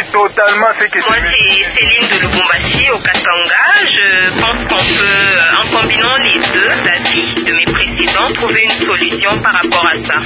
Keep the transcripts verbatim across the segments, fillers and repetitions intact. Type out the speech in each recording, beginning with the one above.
totalement ce que Moi, c'est Céline de Lubumbashi au Katanga. Je pense qu'on peut, en combinant les deux avis de mes précédents, trouver une solution par rapport à ça.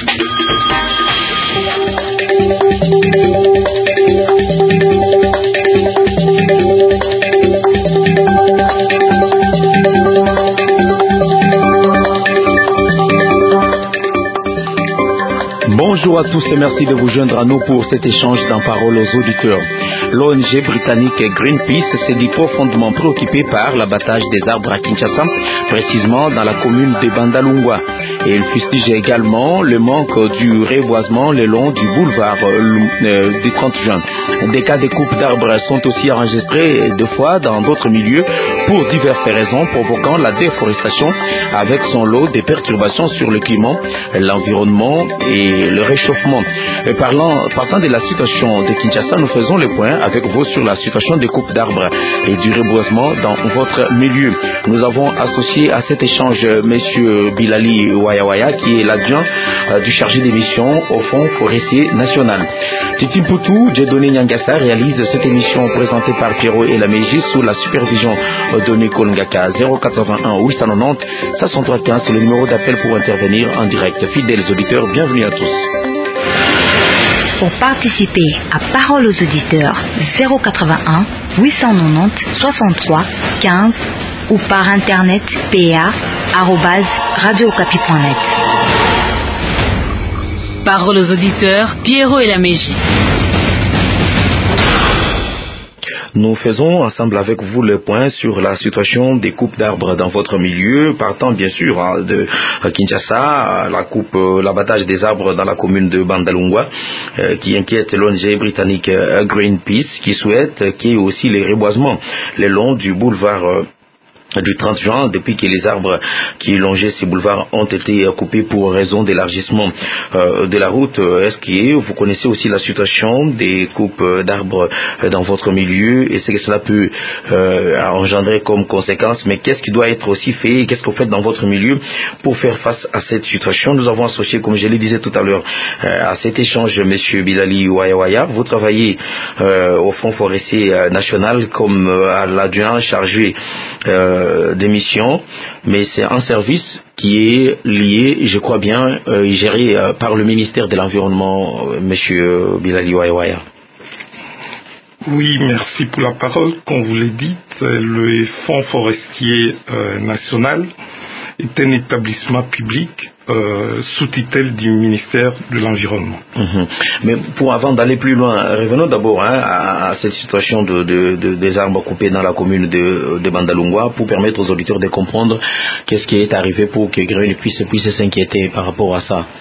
Bonjour à tous et merci de vous joindre à nous pour cet échange d'en parole aux auditeurs. L'O N G britannique Greenpeace s'est dit profondément préoccupée par l'abattage des arbres à Kinshasa, précisément dans la commune de Bandalungwa. Et il fustige également le manque du reboisement le long du boulevard euh, du trente juin. Des cas de coupe d'arbres sont aussi enregistrés deux fois dans d'autres milieux pour diverses raisons, provoquant la déforestation avec son lot de perturbations sur le climat, l'environnement et le réchauffement. Et parlant, partant de la situation de Kinshasa, nous faisons le point avec vous sur la situation des coupes d'arbres et du reboisement dans votre milieu. Nous avons associé à cet échange M. Bilali Wayawaya, qui est l'adjoint euh, du chargé des missions au Fonds forestier national. Titi Mpoutou, Dieudonné Nyangassa réalise cette émission présentée par Pierrot et la Mégie sous la supervision de Nicole Ngaka. zéro quatre-vingt-un huit cent quatre-vingt-onze soixante-trois quinze, c'est le numéro d'appel pour intervenir en direct. Fidèles auditeurs, bienvenue à tous. Pour participer à Parole aux auditeurs, zéro quatre-vingt-un huit cent quatre-vingt-onze soixante-trois quinze ou par internet p a arobase radio okapi point net. Parole aux auditeurs, Pierrot et la Mégie. Nous faisons ensemble avec vous le point sur la situation des coupes d'arbres dans votre milieu, partant bien sûr hein, de Kinshasa, la coupe, l'abattage des arbres dans la commune de Bandalungwa, euh, qui inquiète l'O N G britannique euh, Greenpeace, qui souhaite qu'il y ait aussi les reboisements le long du boulevard euh, du trente juin, depuis que les arbres qui longeaient ces boulevards ont été coupés pour raison d'élargissement euh, de la route. Est-ce que vous connaissez aussi la situation des coupes d'arbres dans votre milieu et ce que cela peut euh, engendrer comme conséquence? Mais qu'est-ce qui doit être aussi fait? Qu'est-ce que vous faites dans votre milieu pour faire face à cette situation? Nous avons associé, comme je le disais tout à l'heure, euh, à cet échange M. Bilali Wayawaya. Vous travaillez euh, au Fonds forestier national comme euh, à l'adjoint chargé euh, des missions, mais c'est un service qui est lié, je crois bien, euh, géré euh, par le ministère de l'Environnement, euh, M. Bilali Wayawaya. Oui, merci pour la parole. Comme vous l'avez dit, le Fonds forestier euh, national est un établissement public euh, sous tutelle du ministère de l'Environnement. Mmh. Mais pour avant d'aller plus loin, revenons d'abord hein, à, à cette situation de, de, de, des arbres coupés dans la commune de, de Bandalungwa pour permettre aux auditeurs de comprendre qu'est-ce qui est arrivé pour que Greenpeace puisse s'inquiéter par rapport à ça.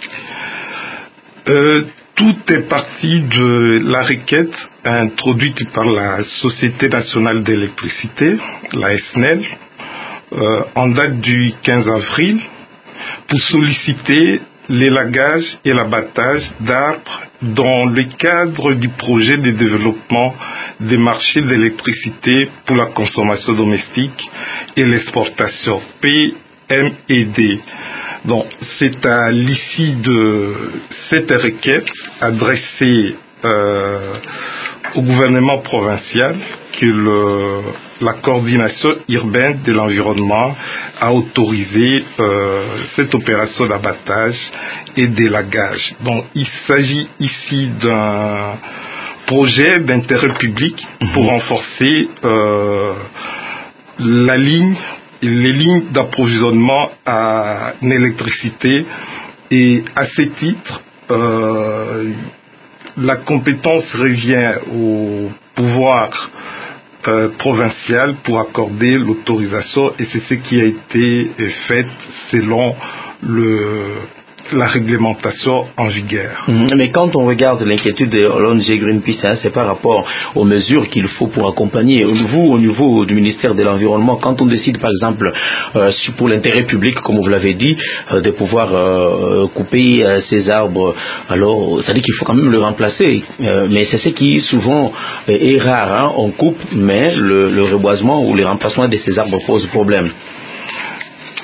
Euh, tout est parti de la requête introduite par la Société nationale d'électricité, la S N E L, euh, en date du quinze avril, pour solliciter l'élagage et l'abattage d'arbres dans le cadre du projet de développement des marchés d'électricité pour la consommation domestique et l'exportation, P M E D. Donc, c'est à l'issue de cette requête adressée euh, au gouvernement provincial que le, la coordination urbaine de l'environnement a autorisé euh, cette opération d'abattage et d'élagage. Donc, il s'agit ici d'un projet d'intérêt public pour renforcer euh, la ligne les lignes d'approvisionnement en électricité, et à ce titre, euh, la compétence revient au pouvoir euh, provincial pour accorder l'autorisation, et c'est ce qui a été fait selon le la réglementation en vigueur. Mmh, mais quand on regarde l'inquiétude de l'O N G Greenpeace, hein, c'est par rapport aux mesures qu'il faut pour accompagner. Vous, au niveau du ministère de l'Environnement, quand on décide par exemple euh, pour l'intérêt public, comme vous l'avez dit, euh, de pouvoir euh, couper euh, ces arbres, alors ça dit qu'il faut quand même le remplacer. Euh, mais c'est ce qui souvent euh, est rare. Hein, on coupe, mais le, le reboisement ou le remplacement de ces arbres pose problème.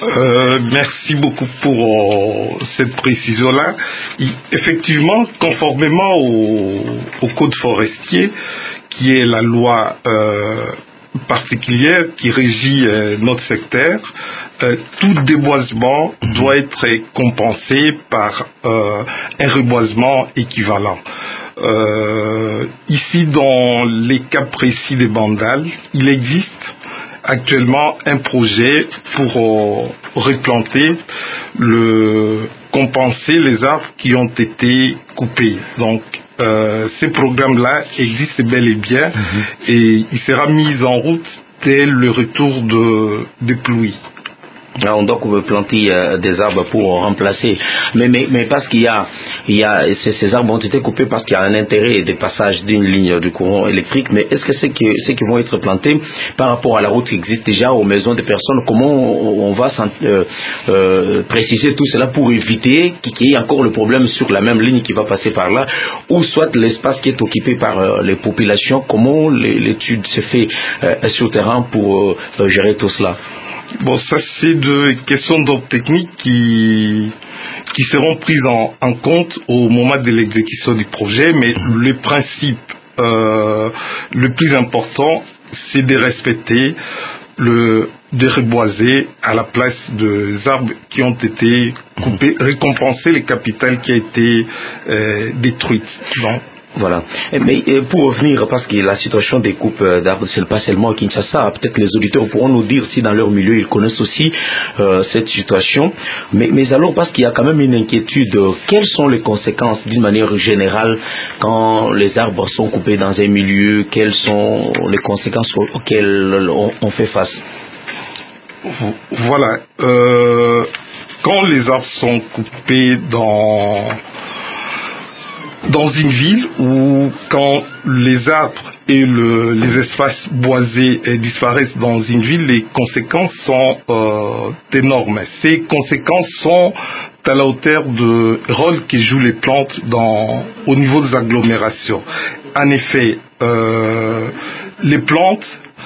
Euh, merci beaucoup pour euh, cette précision-là. Effectivement, conformément au, au Code forestier, qui est la loi euh, particulière qui régit euh, notre secteur, euh, tout déboisement mmh. doit être compensé par euh, un reboisement équivalent. Euh, ici, dans les cas précis des Bandal, il existe actuellement un projet pour euh, replanter, le, compenser les arbres qui ont été coupés. Donc, euh, ces programmes-là existent bel et bien mmh. et il sera mis en route dès le retour de, des pluies. Là, on doit planter euh, des arbres pour remplacer. Mais, mais, mais parce qu'il y a, il y a ces, ces arbres ont été coupés parce qu'il y a un intérêt de passage d'une ligne de courant électrique. Mais est-ce que ceux qui, ceux qui vont être plantés par rapport à la route qui existe déjà aux maisons des personnes, comment on, on va euh, euh, préciser tout cela pour éviter qu'il y ait encore le problème sur la même ligne qui va passer par là, ou soit l'espace qui est occupé par euh, les populations, comment l'étude se fait euh, sur terrain pour euh, gérer tout cela? Bon, ça c'est des questions d'ordre technique qui, qui seront prises en, en compte au moment de l'exécution du projet, mais le principe euh, le plus important, c'est de respecter le de reboiser à la place des arbres qui ont été coupés, récompenser le capital qui a été euh, détruit. Donc, voilà. Mais pour revenir, parce que la situation des coupes d'arbres, c'est pas seulement à Kinshasa, peut-être les auditeurs pourront nous dire si dans leur milieu ils connaissent aussi euh, cette situation. Mais, mais alors, parce qu'il y a quand même une inquiétude, quelles sont les conséquences d'une manière générale quand les arbres sont coupés dans un milieu? Quelles sont les conséquences auxquelles on, on fait face? Voilà. Euh, quand les arbres sont coupés dans dans une ville, ou quand les arbres et le, les espaces boisés disparaissent dans une ville, les conséquences sont euh, énormes. Ces conséquences sont à la hauteur du rôle que jouent les plantes dans, au niveau des agglomérations. En effet, euh, les plantes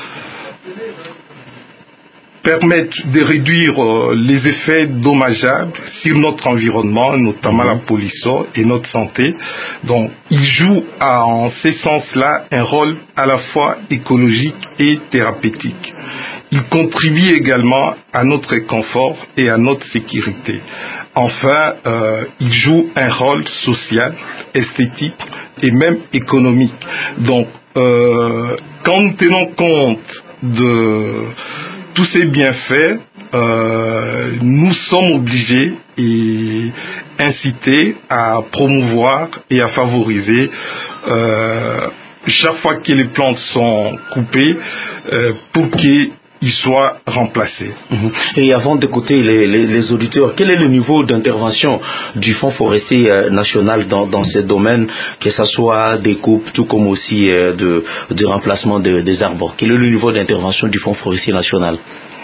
permettent de réduire euh, les effets dommageables sur notre environnement, notamment mmh. la pollution et notre santé. Donc, ils jouent à, en ce sens-là un rôle à la fois écologique et thérapeutique. Ils contribuent également à notre confort et à notre sécurité. Enfin, euh, ils jouent un rôle social, esthétique et même économique. Donc, euh, quand nous tenons compte de tous ces bienfaits, euh, nous sommes obligés et incités à promouvoir et à favoriser euh, chaque fois que les plantes sont coupées euh, pour qu'ils soient remplacés. Et avant d'écouter les, les, les auditeurs, quel est le niveau d'intervention du Fonds forestier euh, national dans, dans ce domaine, que ce soit des coupes, tout comme aussi euh, de, de remplacement de, des arbres? Quel est le niveau d'intervention du Fonds forestier national?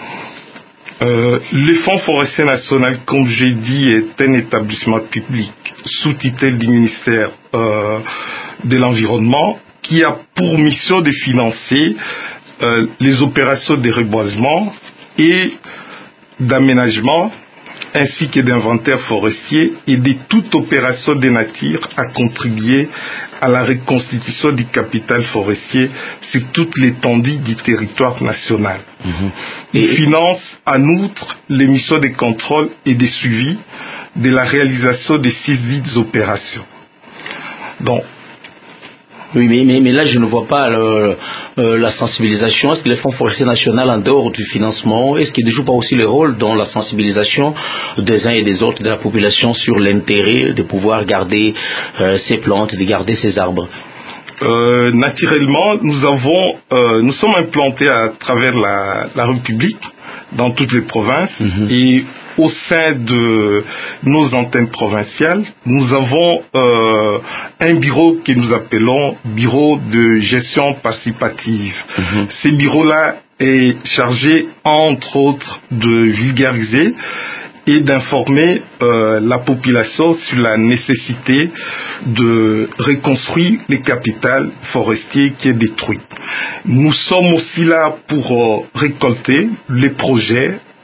Euh, le Fonds forestier national, comme j'ai dit, est un établissement public sous tutelle du ministère euh, de l'Environnement qui a pour mission de financer euh, les opérations de reboisement et d'aménagement ainsi que d'inventaire forestier et de toute opération de nature à contribuer à la reconstitution du capital forestier sur toute l'étendue du territoire national. Mmh. Il finance en outre les missions de contrôle et de suivi de la réalisation de ces dites opérations. Donc, Oui, mais, mais, mais là, je ne vois pas le, euh, la sensibilisation. Est-ce que le Fonds forestier national, en dehors du financement, est-ce qu'il ne joue pas aussi le rôle dans la sensibilisation des uns et des autres de la population sur l'intérêt de pouvoir garder euh, ces plantes, de garder ces arbres? Euh, naturellement, nous avons, euh, nous sommes implantés à travers la, la République, dans toutes les provinces, mmh. et au sein de nos antennes provinciales, nous avons euh, un bureau que nous appelons bureau de gestion participative. Mmh. Ce bureau-là est chargé, entre autres, de vulgariser et d'informer euh, la population sur la nécessité de reconstruire le capital forestier qui est détruit. Nous sommes aussi là pour euh, récolter les projets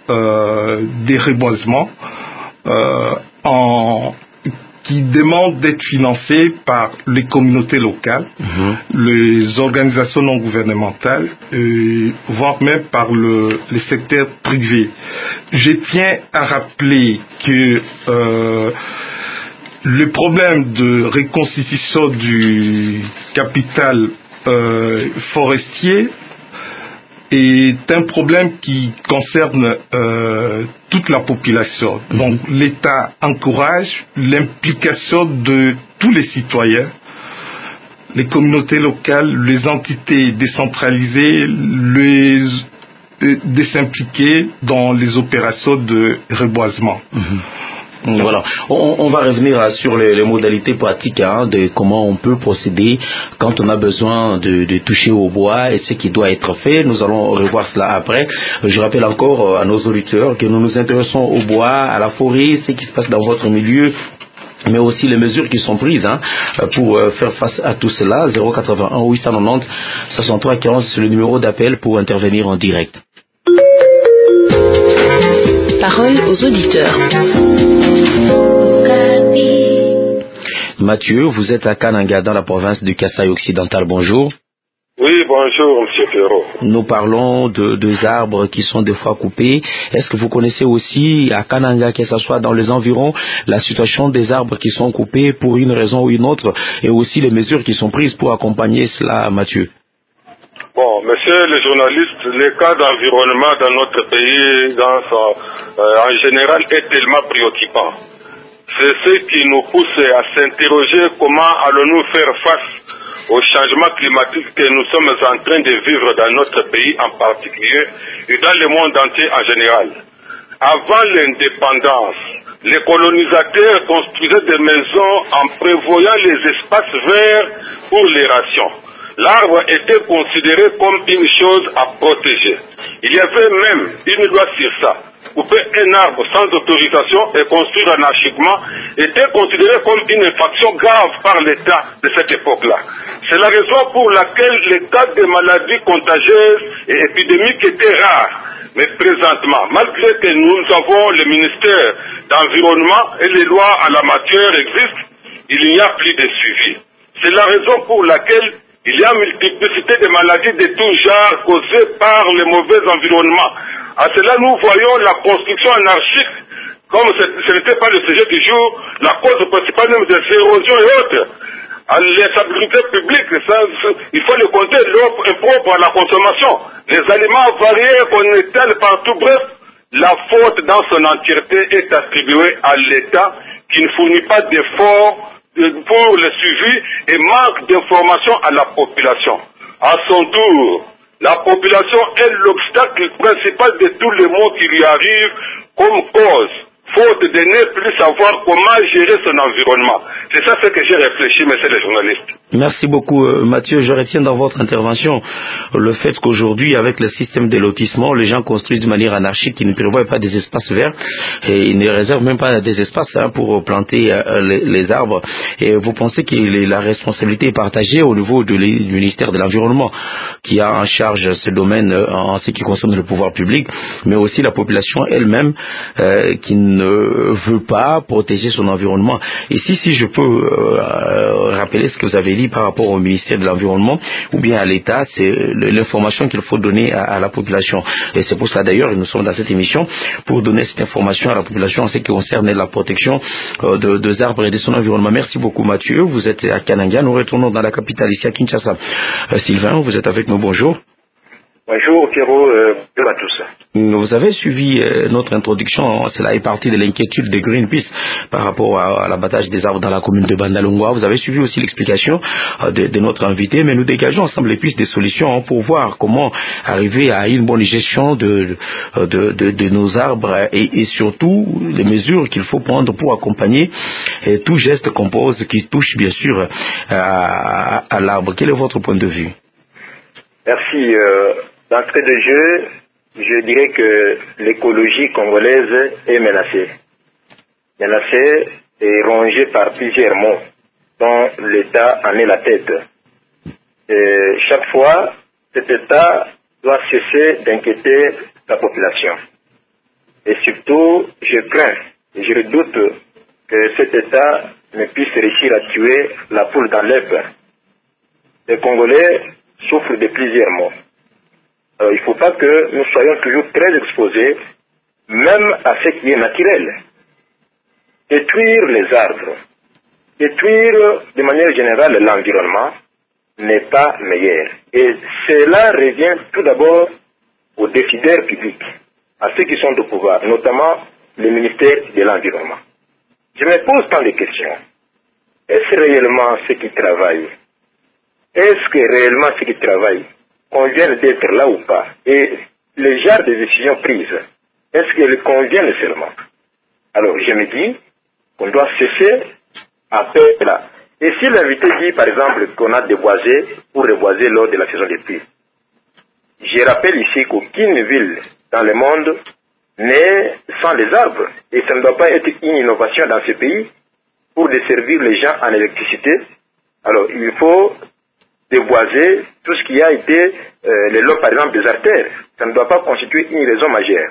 euh, des reboisements euh, en, qui demandent d'être financés par les communautés locales, mmh. les organisations non gouvernementales, euh, voire même par le, le secteur privé. Je tiens à rappeler que euh, le problème de reconstitution du capital euh, forestier est un problème qui concerne euh, toute la population. Mm-hmm. Donc l'État encourage l'implication de tous les citoyens, les communautés locales, les entités décentralisées, les, de s'impliquer dans les opérations de reboisement. Mm-hmm. Voilà, on, on va revenir sur les, les modalités pratiques hein, de comment on peut procéder quand on a besoin de, de toucher au bois et ce qui doit être fait. Nous allons revoir cela après. Je rappelle encore à nos auditeurs que nous nous intéressons au bois, à la forêt, ce qui se passe dans votre milieu, mais aussi les mesures qui sont prises hein, pour faire face à tout cela. zéro quatre-vingt-un huit cent quatre-vingt-dix soixante-trois quinze, c'est le numéro d'appel pour intervenir en direct. Parole aux auditeurs. Mathieu, vous êtes à Kananga dans la province du Kasaï occidental. Bonjour. Oui, bonjour, monsieur Pierrot. Nous parlons de deux arbres qui sont des fois coupés. Est-ce que vous connaissez aussi à Kananga, que ce soit dans les environs, la situation des arbres qui sont coupés pour une raison ou une autre, et aussi les mesures qui sont prises pour accompagner cela, Mathieu? Bon, monsieur le journaliste, le cas d'environnement dans notre pays, dans son, euh, en général, est tellement préoccupant. C'est ce qui nous pousse à s'interroger comment allons-nous faire face au changement climatique que nous sommes en train de vivre dans notre pays en particulier et dans le monde entier en général. Avant l'indépendance, les colonisateurs construisaient des maisons en prévoyant les espaces verts pour l'aération. L'arbre était considéré comme une chose à protéger. Il y avait même une loi sur ça. Couper un arbre sans autorisation et construire anarchiquement était considéré comme une infraction grave par l'État de cette époque-là. C'est la raison pour laquelle les cas de maladies contagieuses et épidémiques étaient rares. Mais présentement, malgré que nous avons le ministère d'Environnement et les lois à la matière existent, il n'y a plus de suivi. C'est la raison pour laquelle il y a une multiplicité de maladies de tout genre causées par le mauvais environnement. À cela, nous voyons la construction anarchique, comme ce n'était pas le sujet du jour, la cause principale même des érosions et autres. L'insalubrité publique, ça, il faut le compter, l'eau impropre à la consommation. Les aliments variés qu'on étale partout, bref, la faute dans son entièreté est attribuée à l'État qui ne fournit pas d'efforts pour le suivi et manque d'informations à la population. À son tour, la population est l'obstacle principal de tous les maux qui lui arrivent comme cause, faute de ne plus savoir comment gérer son environnement. C'est ça ce que j'ai réfléchi, monsieur le journaliste. Merci beaucoup, Mathieu. Je retiens dans votre intervention le fait qu'aujourd'hui, avec le système de lotissement, les gens construisent de manière anarchique, ils ne prévoient pas des espaces verts et ils ne réservent même pas des espaces hein, pour planter euh, les, les arbres. Et vous pensez que la responsabilité est partagée au niveau du ministère de l'Environnement, qui a en charge ce domaine en ce qui concerne le pouvoir public, mais aussi la population elle-même euh, qui ne veut pas protéger son environnement. Ici, si je peux euh, rappeler ce que vous avez dit par rapport au ministère de l'Environnement ou bien à l'État, c'est l'information qu'il faut donner à, à la population. Et c'est pour ça d'ailleurs que nous sommes dans cette émission, pour donner cette information à la population en ce qui concerne la protection euh, de, des arbres et de son environnement. Merci beaucoup Mathieu, vous êtes à Kananga, nous retournons dans la capitale ici à Kinshasa. Euh, Sylvain, vous êtes avec nous, bonjour. Bonjour Pierrot, euh, bonjour à tous. Vous avez suivi euh, notre introduction, cela est parti de l'inquiétude de Greenpeace par rapport à, à l'abattage des arbres dans la commune de Bandalungwa. Vous avez suivi aussi l'explication euh, de, de notre invité, mais nous dégageons ensemble les pistes des solutions hein, pour voir comment arriver à une bonne gestion de, de, de, de, de nos arbres et, et surtout les mesures qu'il faut prendre pour accompagner et tout geste qu'on pose qui touche bien sûr à, à l'arbre. Quel est votre point de vue? Merci. Euh... D'entrée de jeu, je dirais que l'écologie congolaise est menacée. Menacée et rongée par plusieurs maux, dont l'État en est la tête. Et chaque fois, cet État doit cesser d'inquiéter la population. Et surtout, je crains, et je redoute que cet État ne puisse réussir à tuer la poule dans l'œuf. Les Congolais souffrent de plusieurs morts. Alors, il ne faut pas que nous soyons toujours très exposés, même à ce qui est naturel. Détruire les arbres, détruire de manière générale l'environnement n'est pas meilleur. Et cela revient tout d'abord aux décideurs publics, à ceux qui sont au pouvoir, notamment le ministère de l'Environnement. Je me pose tant de questions. Est-ce réellement ceux qui travaillent? Est-ce que réellement ceux qui travaillent conviennent d'être là ou pas? Et les genres de décisions prises, est-ce qu'elles conviennent seulement? Alors je me dis qu'on doit cesser à faire là. Et si l'invité dit par exemple qu'on a déboisé ou reboisé lors de la saison des pluies, je rappelle ici qu'aucune ville dans le monde n'est sans les arbres. Et ça ne doit pas être une innovation dans ce pays pour desservir les gens en électricité. Alors il faut déboiser tout ce qui a été euh, le long par exemple des artères. Ça ne doit pas constituer une raison majeure.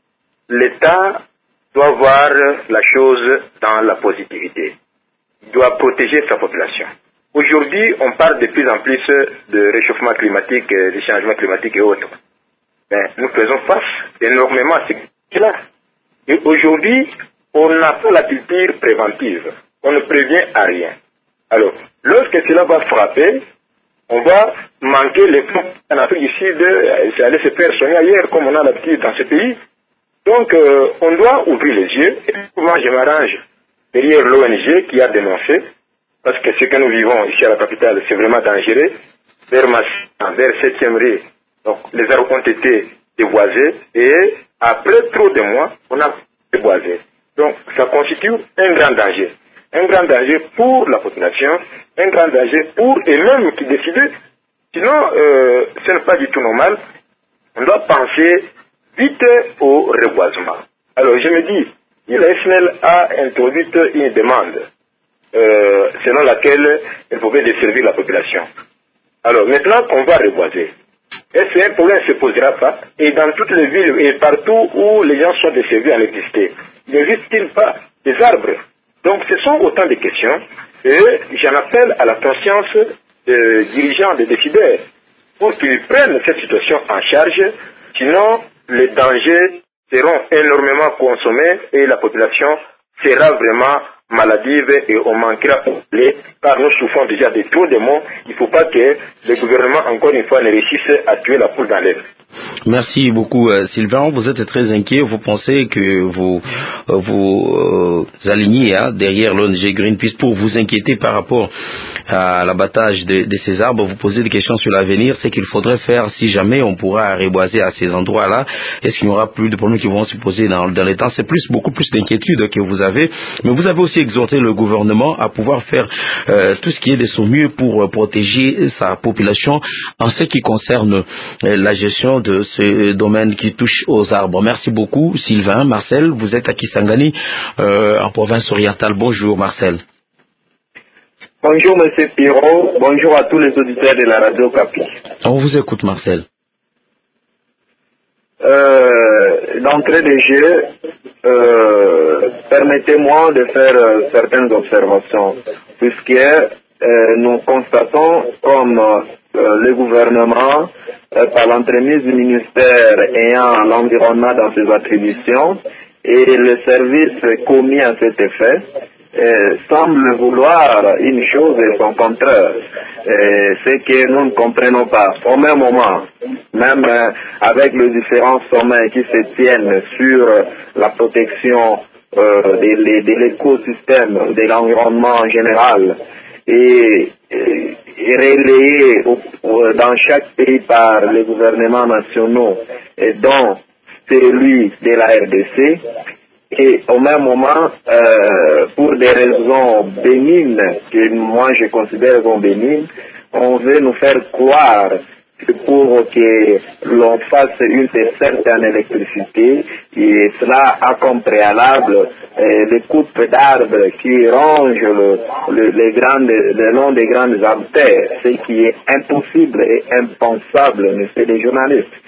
L'État doit voir la chose dans la positivité. Il doit protéger sa population. Aujourd'hui, on parle de plus en plus de réchauffement climatique, de changement climatique et autres. Mais nous faisons face énormément à cela. Et aujourd'hui, on n'a pas la culture préventive. On ne prévient à rien. Alors, lorsque cela va frapper, on va manquer les fonds en Afrique du Sud, c'est aller se faire soigner ailleurs comme on a l'habitude dans ce pays. Donc, euh, on doit ouvrir les yeux. Et moi, je m'arrange derrière l'O N G qui a dénoncé, parce que ce que nous vivons ici à la capitale, c'est vraiment dangereux. Vers Massin, vers septième rue, donc les arbres ont été déboisés et après trop de mois, on a déboisé. Donc, ça constitue un grand danger. Un grand danger pour la population, un grand danger pour eux-mêmes qui décident. Sinon, euh, ce n'est pas du tout normal. On doit penser vite au reboisement. Alors, je me dis, la S N L a introduit une demande euh, selon laquelle elle pouvait desservir la population. Alors, maintenant qu'on va reboiser, est-ce qu'un problème ne se posera pas? Et dans toutes les villes et partout où les gens sont desservis en électricité, n'existe-t-il pas des arbres? Donc, ce sont autant de questions et j'en appelle à la conscience des dirigeants, des décideurs, pour qu'ils prennent cette situation en charge, sinon les dangers seront énormément consommés et la population sera vraiment maladive et on manquera de car nous souffrons déjà de trop de morts. Il ne faut pas que le gouvernement, encore une fois, ne réussisse à tuer la poule dans l'œuf. Merci beaucoup, euh, Sylvain. Vous êtes très inquiet. Vous pensez que vous euh, vous euh, alignez hein, derrière l'O N G Greenpeace pour vous inquiéter par rapport à l'abattage de, de ces arbres. Vous posez des questions sur l'avenir. C'est qu'il faudrait faire si jamais on pourra reboiser à ces endroits-là. Est-ce qu'il n'y aura plus de problèmes qui vont se poser dans, dans les temps? C'est plus beaucoup plus d'inquiétude que vous avez. Mais vous avez aussi exhorté le gouvernement à pouvoir faire euh, tout ce qui est de son mieux pour euh, protéger sa population en ce qui concerne euh, la gestion de ce domaine qui touche aux arbres. Merci beaucoup, Sylvain. Marcel, vous êtes à Kisangani, euh, en province orientale. Bonjour, Marcel. Bonjour, Monsieur Pirot. Bonjour à tous les auditeurs de la radio Capi. On vous écoute, Marcel. Euh, D'entrée de jeu, euh, permettez-moi de faire euh, certaines observations, puisque euh, nous constatons comme euh, le gouvernement, euh, par l'entremise du ministère ayant l'environnement dans ses attributions et le service commis à cet effet, euh, semble vouloir une chose et son contraire. Euh, c'est que nous ne comprenons pas. Au même moment, même euh, avec les différents sommets qui se tiennent sur euh, la protection euh, de, de l'écosystème, de l'environnement en général, et, et, et relayé au, au, dans chaque pays par les gouvernements nationaux, et dont celui de la R D C, et au même moment, euh, pour des raisons bénignes, que moi je considère comme bénignes, on veut nous faire croire que pour que l'on fasse une desserte en électricité, et cela a comme préalable euh, les coupes d'arbres qui rongent le, le, les grandes, le long des grandes artères, ce qui est impossible et impensable, monsieur les journalistes.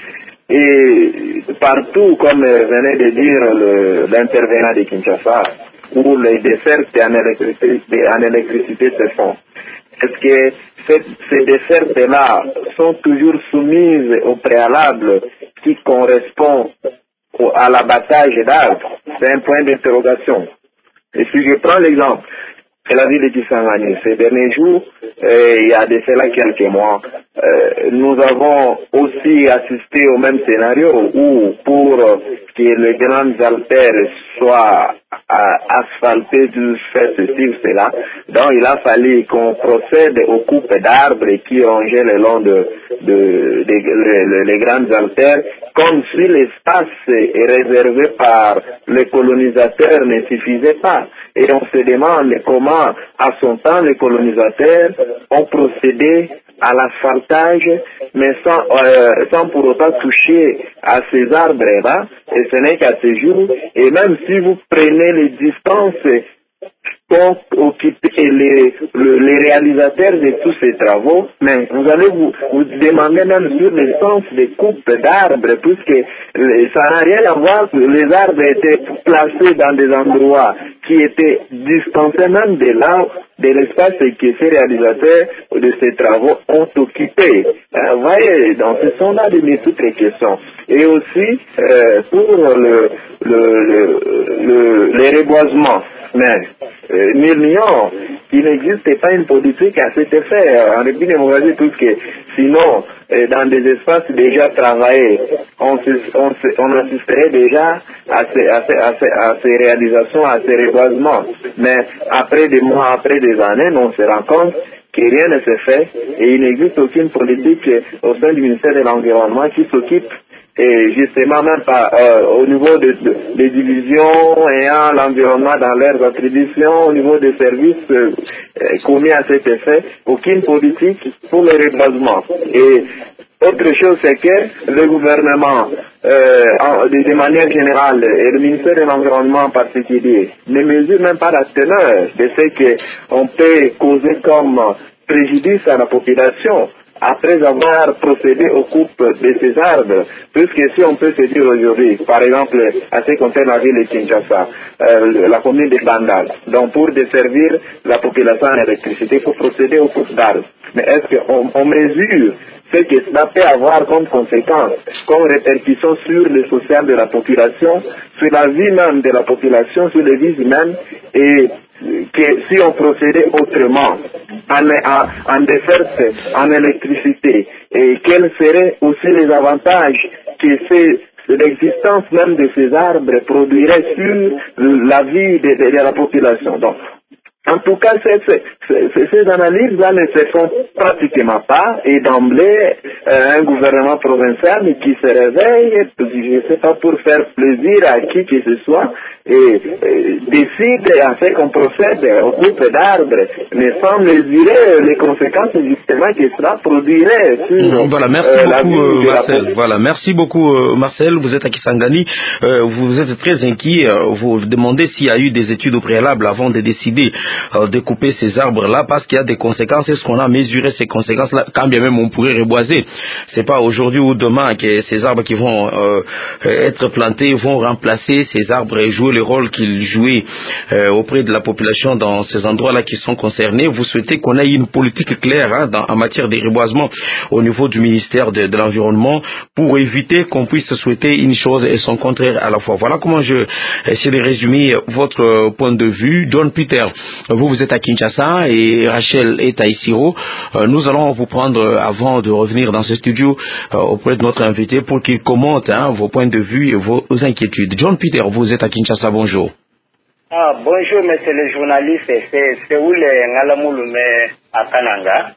Et partout, comme venait de dire l'intervenant de Kinshasa, où les dessertes en électricité, en électricité se font. Est-ce que ces, ces dessertes-là sont toujours soumises au préalable qui correspond au, à l'abattage d'arbres? C'est un point d'interrogation. Et si je prends l'exemple, c'est la ville de Kisangani. Ces derniers jours, euh, il y a de cela quelques mois, euh, nous avons aussi assisté au même scénario où pour que les grandes artères soient asphaltées du fait ceci ou cela, donc il a fallu qu'on procède aux coupes d'arbres qui rongeaient le long de, de, de, de, de les grandes artères, comme si l'espace réservé par les colonisateurs ne suffisait pas. Et on se demande comment, à son temps, les colonisateurs ont procédé à l'asphaltage, mais sans, euh, sans pour autant toucher à ces arbres-là, et ce n'est qu'à ce jour. Et même si vous prenez les distances qu'ont occupé les, le, les réalisateurs de tous ces travaux, mais vous allez vous, vous demander même sur le sens des coupes d'arbres, puisque ça n'a rien à voir, les arbres étaient placés dans des endroits qui étaient distancés même de là, de l'espace que ces réalisateurs de ces travaux ont occupé. Euh, vous voyez, donc ce sont là de mes toutes les questions. Et aussi, euh, pour le, le, le, le, les reboisements, mais euh, millions, il n'existe pas une politique à cet effet en République démocratique, puisque sinon, euh, dans des espaces déjà travaillés, on, se, on, se, on assisterait déjà à ces, à, ces, à, ces, à ces réalisations, à ces reboisements. Mais après des mois, après des années, on se rend compte que rien ne se fait et il n'existe aucune politique au sein du ministère de l'Environnement qui s'occupe et justement même pas, euh, au niveau de, de, des divisions ayant l'environnement dans leurs attributions, au niveau des services euh, commis à cet effet, aucune politique pour le reboisement. Et autre chose, c'est que le gouvernement, euh, en, de, de manière générale, et le ministère de l'Environnement en particulier, ne mesure même pas la teneur de ce qu'on peut causer comme préjudice à la population après avoir procédé aux coupes de ces arbres, puisque si on peut se dire aujourd'hui, par exemple, à ce qui concerne la ville de Kinshasa, euh, la commune de Bandal, donc pour desservir la population en électricité, il faut procéder aux coupes d'arbres. Mais est-ce qu'on on mesure ce que cela peut avoir comme conséquence, comme répercussion sur le social de la population, sur la vie même de la population, sur les vies humaines, et que si on procédait autrement, en, en, en desserte, en électricité, et quels seraient aussi les avantages que c'est l'existence même de ces arbres produirait sur la vie de, de, de la population. Donc, en tout cas, ces, ces, ces, ces analyses-là ne se font pratiquement pas, et d'emblée, euh, un gouvernement provincial qui se réveille, je ne sais pas, pour faire plaisir à qui que ce soit, et, et décide à ce qu'on procède au coupe d'arbres, mais sans mesurer les conséquences justement que cela produirait sur voilà, merci euh, beaucoup, la vie euh, de Marcel. la Voilà, merci beaucoup, euh, Marcel. Vous êtes à Kisangani. Euh, vous êtes très inquiet. Euh, vous vous demandez s'il y a eu des études au préalable avant de décider euh, de couper ces arbres-là, parce qu'il y a des conséquences. Est-ce qu'on a mesuré ces conséquences-là? Quand bien même on pourrait reboiser. C'est pas aujourd'hui ou demain que ces arbres qui vont euh, être plantés vont remplacer ces arbres et jouer le rôle qu'ils jouaient euh, auprès de la population dans ces endroits-là qui sont concernés. Vous souhaitez qu'on ait une politique claire hein, dans, en matière de reboisement au niveau du ministère de, de l'Environnement pour éviter qu'on puisse souhaiter une chose et son contraire à la fois. Voilà comment je essaie de résumer votre point de vue. John Peter, vous, vous êtes à Kinshasa et Rachel est à Isiro. Euh, nous allons vous prendre euh, avant de revenir dans ce studio euh, auprès de notre invité pour qu'il commente hein, vos points de vue et vos, vos inquiétudes. John Peter, vous êtes à Kinshasa, bonjour. Ah, bonjour, monsieur le journaliste. C'est où le Ngalamouloume à Kananga?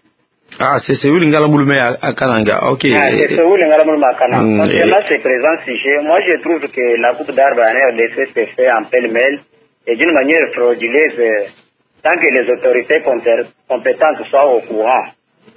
Ah, c'est Séoul Ngalamouloume à, à Kananga, ok. Ah, c'est Séoul Ngalamouloume à Kananga. Mm, Concernant ce présent sujet, moi je trouve que la coupe d'arbres en R D C s'est fait en pêle-mêle et d'une manière frauduleuse sans que les autorités compétentes soient au courant.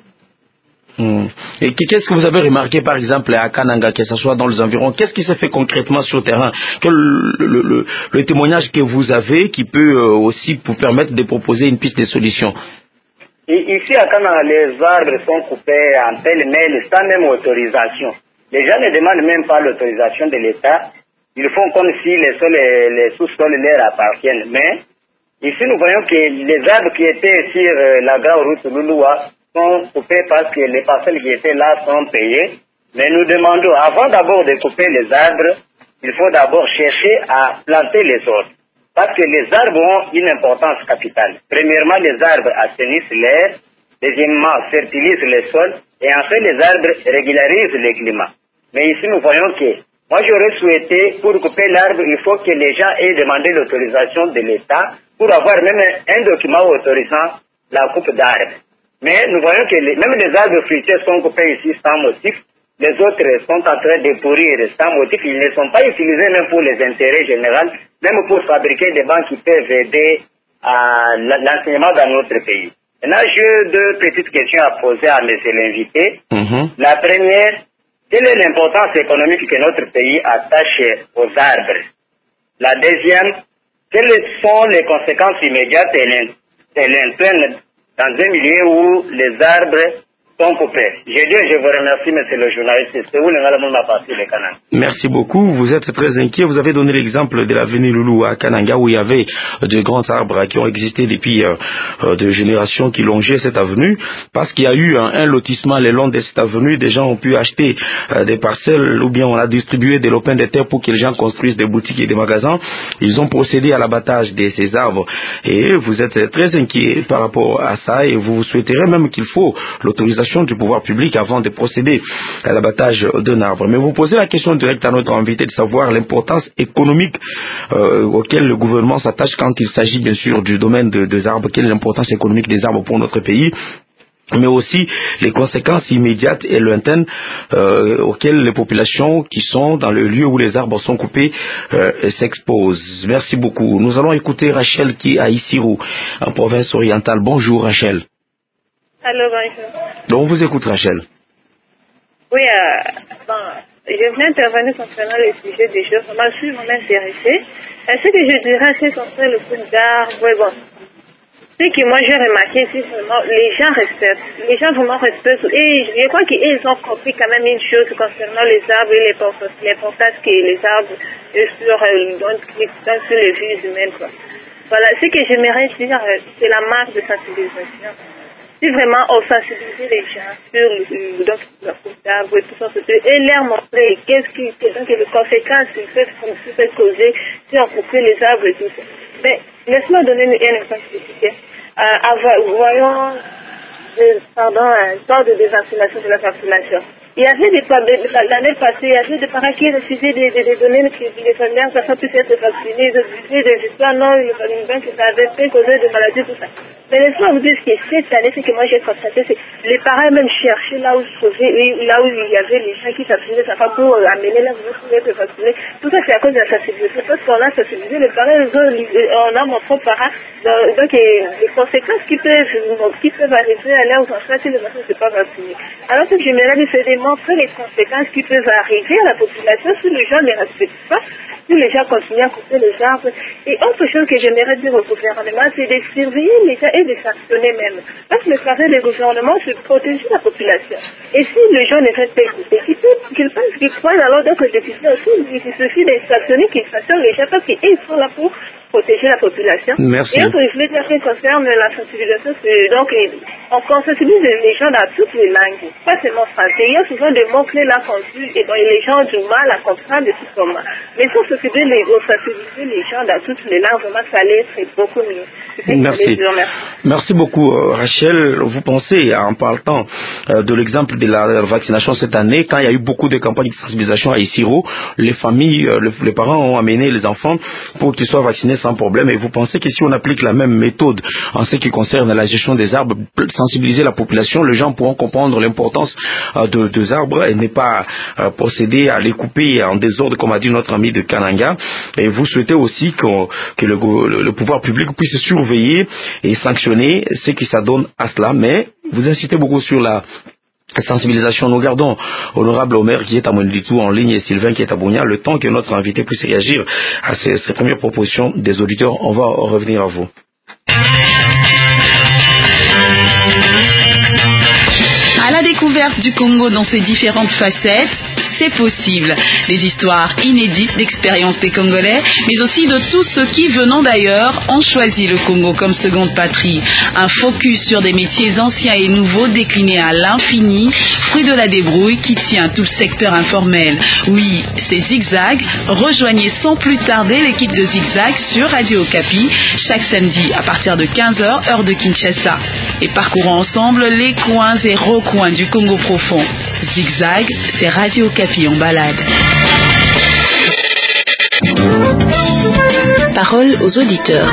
Hmm. Et qu'est-ce que vous avez remarqué par exemple à Kananga, que ce soit dans les environs? Qu'est-ce qui s'est fait concrètement sur le terrain? Quel le, le, le, le témoignage que vous avez qui peut euh, aussi vous permettre de proposer une piste de solution? Et ici à Kananga, les arbres sont coupés en pêle-mêle sans même autorisation. Les gens ne demandent même pas l'autorisation de l'État. Ils font comme si les sols et les sous-sols leur appartiennent. Mais ici, nous voyons que les arbres qui étaient sur euh, la grande route Louloua sont coupés parce que les parcelles qui étaient là sont payées. Mais nous demandons, avant d'abord de couper les arbres, il faut d'abord chercher à planter les autres. Parce que les arbres ont une importance capitale. Premièrement, les arbres assainissent l'air. Deuxièmement, fertilisent les sols. Et enfin, les arbres régularisent le climat. Mais ici, nous voyons que moi, j'aurais souhaité, pour couper l'arbre, il faut que les gens aient demandé l'autorisation de l'État pour avoir même un document autorisant la coupe d'arbres. Mais nous voyons que les, même les arbres fruitiers sont coupés ici sans motif. Les autres sont en train de pourrir sans motif. Ils ne sont pas utilisés même pour les intérêts généraux, même pour fabriquer des bancs qui peuvent aider à l'enseignement dans notre pays. Maintenant, j'ai deux petites questions à poser à monsieur l'invité. Mm-hmm. La première, quelle est l'importance économique que notre pays attache aux arbres? La deuxième, quelles sont les conséquences immédiates et lointaines dans un milieu où les arbres sont coupés? Je dis, je vous remercie, monsieur le journaliste. C'est où le m'a parti le Kananga. Merci beaucoup. Vous êtes très inquiet. Vous avez donné l'exemple de l'avenue Loulou à Kananga où il y avait de grands arbres qui ont existé depuis euh, de générations qui longeaient cette avenue. Parce qu'il y a eu un, un lotissement le long de cette avenue. Des gens ont pu acheter euh, des parcelles ou bien on a distribué des lopins de terre pour que les gens construisent des boutiques et des magasins. Ils ont procédé à l'abattage de ces arbres. Et vous êtes très inquiet par rapport à ça et vous souhaiterez même qu'il faut l'autorisation du pouvoir public avant de procéder à l'abattage d'un arbre. Mais vous posez la question directe à notre invité de savoir l'importance économique euh, auquel le gouvernement s'attache quand il s'agit bien sûr du domaine de, des arbres, quelle est l'importance économique des arbres pour notre pays, mais aussi les conséquences immédiates et lointaines euh, auxquelles les populations qui sont dans le lieu où les arbres sont coupés euh, s'exposent. Merci beaucoup. Nous allons écouter Rachel qui est à Issirou, en province orientale. Bonjour Rachel. Allô, bonjour. Donc, on vous écoute, Rachel. Oui, euh, bon, je venais intervenir concernant le sujet des jeux. Moi, je suis vraiment intéressée. Euh, ce que je dirais, c'est concernant le coup d'arbre. Oui, bon. Ce que moi, j'ai remarqué, c'est vraiment, les gens respectent. Les gens vraiment respectent. Et je crois qu'ils ont compris quand même une chose concernant les arbres et l'importance que les arbres sur, euh, dans, dans, sur les vies humaines, quoi. Voilà, ce que j'aimerais dire, c'est la marque de sensibilisation. Si vraiment on sensibilise les gens sur le, donc, la coupe d'arbre et tout ça, et leur montrer qu'est-ce qui, donc, les conséquences qu'ils peuvent, peuvent causer si on coupe les arbres et tout ça. Mais laisse-moi donner un exemple spécifique. Euh, voyons, euh, pardon, un temps de dévaccination de la population. Il y avait des l'année passée, il y avait des parents qui refusaient de, de, de donner que les premières personnes puissent être vaccinées, ils disaient des histoires, non, le vaccin que ça avait fait causer des maladies, tout ça. Mais laisse-moi vous dire que cette année, ce que moi j'ai constaté, c'est que les parents même cherchaient là où se trouvaient, là où il y avait les gens qui s'abstimaient sa femme pour amener là où ils être vaccinés. Tout ça, c'est à cause de la sensibilisation. Parce qu'on a sensibilisé les parents, on a mon propre parent. Donc, les conséquences qui peuvent, qui peuvent arriver à l'heure où on fait si le vaccin ne s'est pas vacciné. Alors, ce que j'aimerais dire, c'est de montrer les conséquences qui peuvent arriver à la population si les gens ne respectent pas, si les gens continuent à couper les arbres. Et autre chose que j'aimerais dire au gouvernement, c'est de surveiller les gens et de sanctionner même. Parce que le travail du gouvernement, c'est de protéger la population. Et si les gens ne restent pas écoutés, qu'ils pensent qu'ils croient alors d'autres décisions aussi, il suffit de sanctionner, qu'ils sanctionnent les gens parce qu'ils sont là pour protéger la population. Merci. Et autre, je voulais dire que concerne la sensibilisation, c'est donc on sensibilise les gens dans toutes les langues, pas seulement français. Il y a souvent des mots-clés là confus et donc les gens ont du mal à comprendre de tout comment. Mais pour sensibiliser les, sensibiliser les gens dans toutes les langues, vraiment, ça allait être beaucoup mieux. Merci. Merci beaucoup, Rachel. Vous pensez, en parlant de l'exemple de la vaccination cette année, quand il y a eu beaucoup de campagnes de sensibilisation à Issirou, les familles, les parents ont amené les enfants pour qu'ils soient vaccinés sans problème. Et vous pensez que si on applique la même méthode en ce qui concerne la gestion des arbres, sensibiliser la population, les gens pourront comprendre l'importance de, des arbres et ne pas euh, procéder à les couper en désordre, comme a dit notre ami de Kananga. Et vous souhaitez aussi que, que le, le, le pouvoir public puisse surveiller et sanctionner ce qui s'adonne à cela, mais vous incitez beaucoup sur la sensibilisation. Nous gardons honorable Omer qui est à Monitou en ligne et Sylvain qui est à Bounia, le temps que notre invité puisse réagir à ces, ces premières propositions des auditeurs. On va revenir à vous. À la découverte du Congo dans ses différentes facettes, c'est possible. Des histoires inédites d'expériences des Congolais, mais aussi de tous ceux qui, venant d'ailleurs, ont choisi le Congo comme seconde patrie. Un focus sur des métiers anciens et nouveaux déclinés à l'infini, fruit de la débrouille qui tient tout le secteur informel. Oui, c'est Zigzag. Rejoignez sans plus tarder l'équipe de Zigzag sur Radio Okapi chaque samedi à partir de quinze heures, heure de Kinshasa. Et parcourons ensemble les coins et recoins du Congo profond. Zigzag, c'est Radio Okapi en balade. Parole aux auditeurs.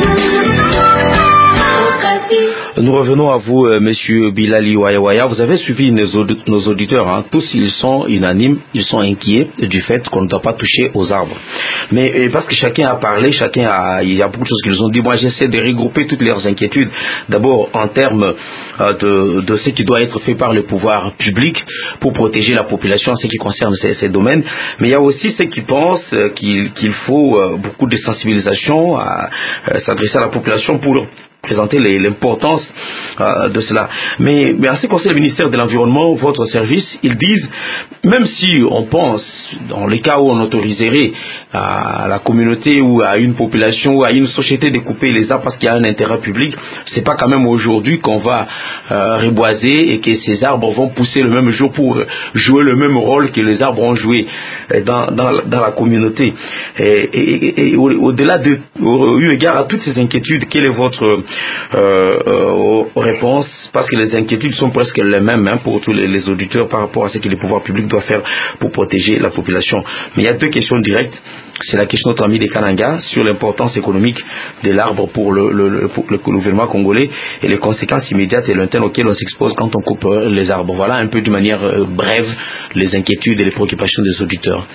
Nous revenons à vous, euh, Monsieur Bilali Wayawaya. Vous avez suivi nos, nos auditeurs, hein. Tous ils sont unanimes, ils sont inquiets du fait qu'on ne doit pas toucher aux arbres. Mais euh, parce que chacun a parlé, chacun a, il y a beaucoup de choses qu'ils ont dit. Moi, j'essaie de regrouper toutes leurs inquiétudes. D'abord en termes euh, de, de ce qui doit être fait par le pouvoir public pour protéger la population en ce qui concerne ces, ces domaines. Mais il y a aussi ceux qui pensent euh, qu'il, qu'il faut euh, beaucoup de sensibilisation à euh, s'adresser à la population pour présenter les, l'importance euh, de cela. Mais, mais en ce qui concerne le ministère de l'Environnement, votre service, ils disent, même si on pense, dans les cas où on autoriserait à la communauté ou à une population ou à une société de couper les arbres parce qu'il y a un intérêt public, c'est pas quand même aujourd'hui qu'on va euh, reboiser et que ces arbres vont pousser le même jour pour jouer le même rôle que les arbres ont joué dans, dans, dans la communauté. Et, et, et au, au-delà de, au, eu égard à toutes ces inquiétudes, quelle est votre Euh, euh, aux réponses, parce que les inquiétudes sont presque les mêmes hein, pour tous les, les auditeurs par rapport à ce que le pouvoir public doit faire pour protéger la population. Mais il y a deux questions directes. C'est la question de notre ami de Kananga sur l'importance économique de l'arbre pour le, le, le, pour le gouvernement congolais et les conséquences immédiates et lointaines auxquelles on s'expose quand on coupe les arbres. Voilà un peu de manière euh, brève les inquiétudes et les préoccupations des auditeurs.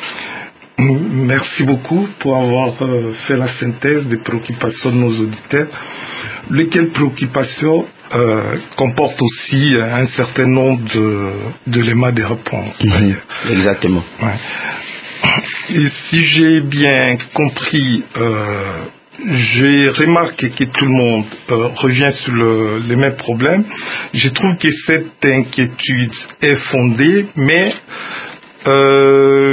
Merci beaucoup pour avoir euh, fait la synthèse des préoccupations de nos auditeurs, lesquelles préoccupations euh, comportent aussi un certain nombre de, d'éléments de réponse. Mmh, exactement. Ouais. Et si j'ai bien compris, euh, j'ai remarqué que tout le monde euh, revient sur le, les mêmes problèmes. Je trouve que cette inquiétude est fondée, mais euh,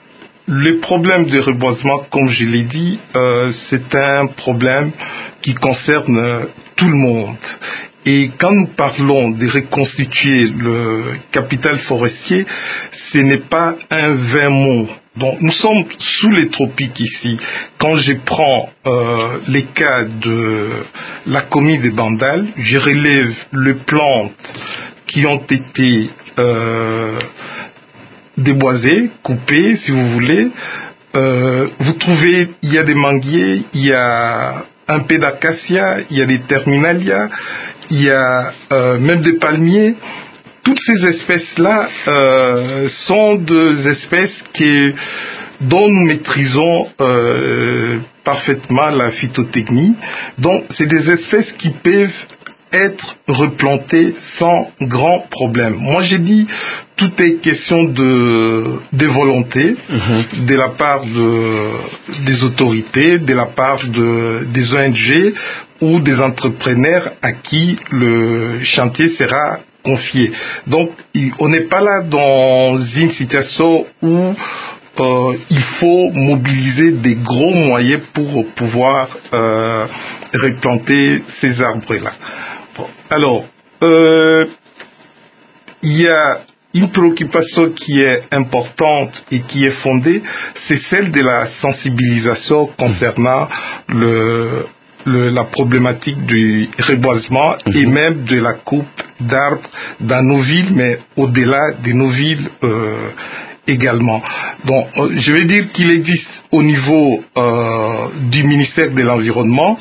le problème de reboisement, comme je l'ai dit, euh, c'est un problème qui concerne euh, tout le monde. Et quand nous parlons de reconstituer le capital forestier, ce n'est pas un vain mot. Donc nous sommes sous les tropiques ici. Quand je prends euh, les cas de la commune de Bandal, je relève les plantes qui ont été euh, déboisées, coupées, si vous voulez. Euh, vous trouvez, il y a des manguiers, il y a un peu d'acacia, il y a des terminalias, il y a euh, même des palmiers. Toutes ces espèces-là euh, sont des espèces qui, dont nous maîtrisons euh, parfaitement la phytotechnie. Donc, c'est des espèces qui peuvent être replantées sans grand problème. Moi, j'ai dit, tout est question de, de volonté mmh. de la part de, des autorités, de la part de, des O N G ou des entrepreneurs à qui le chantier sera confié. Donc, on n'est pas là dans une situation où euh, il faut mobiliser des gros moyens pour pouvoir euh, replanter ces arbres-là. Bon, alors, euh, il y a une préoccupation qui est importante et qui est fondée, c'est celle de la sensibilisation concernant le, le, la problématique du reboisement mmh. et même de la coupe d'arbres dans nos villes, mais au-delà de nos villes euh, également. Donc, je vais dire qu'il existe au niveau euh, du ministère de l'Environnement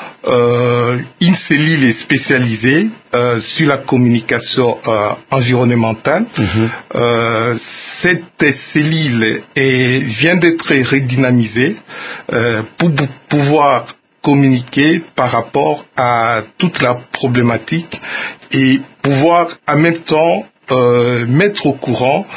Euh, une cellule spécialisée euh, sur la communication euh, environnementale. Mmh. Euh, cette cellule est, vient d'être redynamisée euh, pour pouvoir communiquer par rapport à toute la problématique et pouvoir en même temps euh, mettre au courant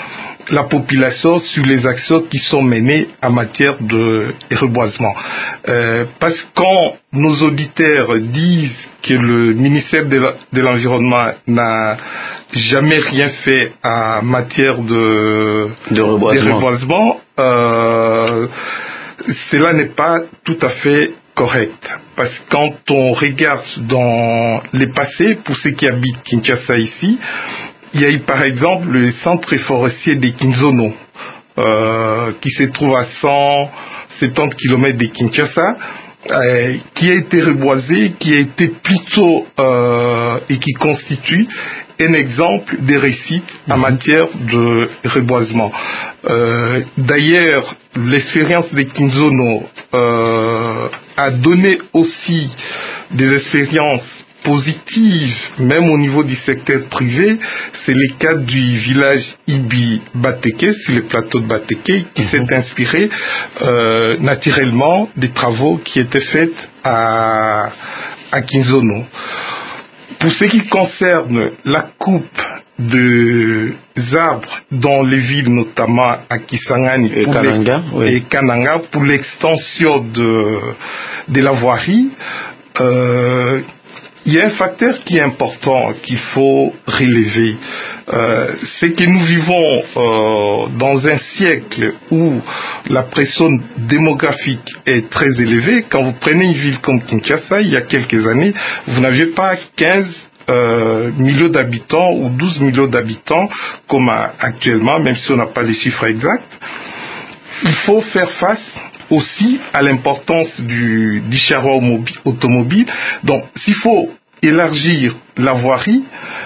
la population sur les actions qui sont menées en matière de reboisement. Euh, parce que quand nos auditeurs disent que le ministère de l'Environnement n'a jamais rien fait en matière de, de reboisement, de reboisement euh, cela n'est pas tout à fait correct. Parce que quand on regarde dans les passés, pour ceux qui habitent Kinshasa ici, il y a eu par exemple le centre forestier de Kinzono, euh, qui se trouve à cent soixante-dix kilomètres de Kinshasa, euh, qui a été reboisé, qui a été plutôt euh, et qui constitue un exemple de réussite en matière de reboisement. Euh, D'ailleurs, l'expérience de Kinzono euh, a donné aussi des expériences positives, même au niveau du secteur privé. C'est le cas du village Ibi Bateke, sur le plateau de Bateke, qui mmh. s'est inspiré euh, naturellement des travaux qui étaient faits à, à Kinzono. Pour ce qui concerne la coupe des arbres dans les villes, notamment à Kisangani et Kananga, oui. et Kananga, pour l'extension de, de la voirie, euh, il y a un facteur qui est important qu'il faut relever. Euh, c'est que nous vivons euh, dans un siècle où la pression démographique est très élevée. Quand vous prenez une ville comme Kinshasa, il y a quelques années, vous n'aviez pas quinze euh, millions d'habitants ou douze millions d'habitants comme actuellement, même si on n'a pas les chiffres exacts. Il faut faire face aussi à l'importance du, du charroi automobile. Donc, s'il faut élargir la voirie,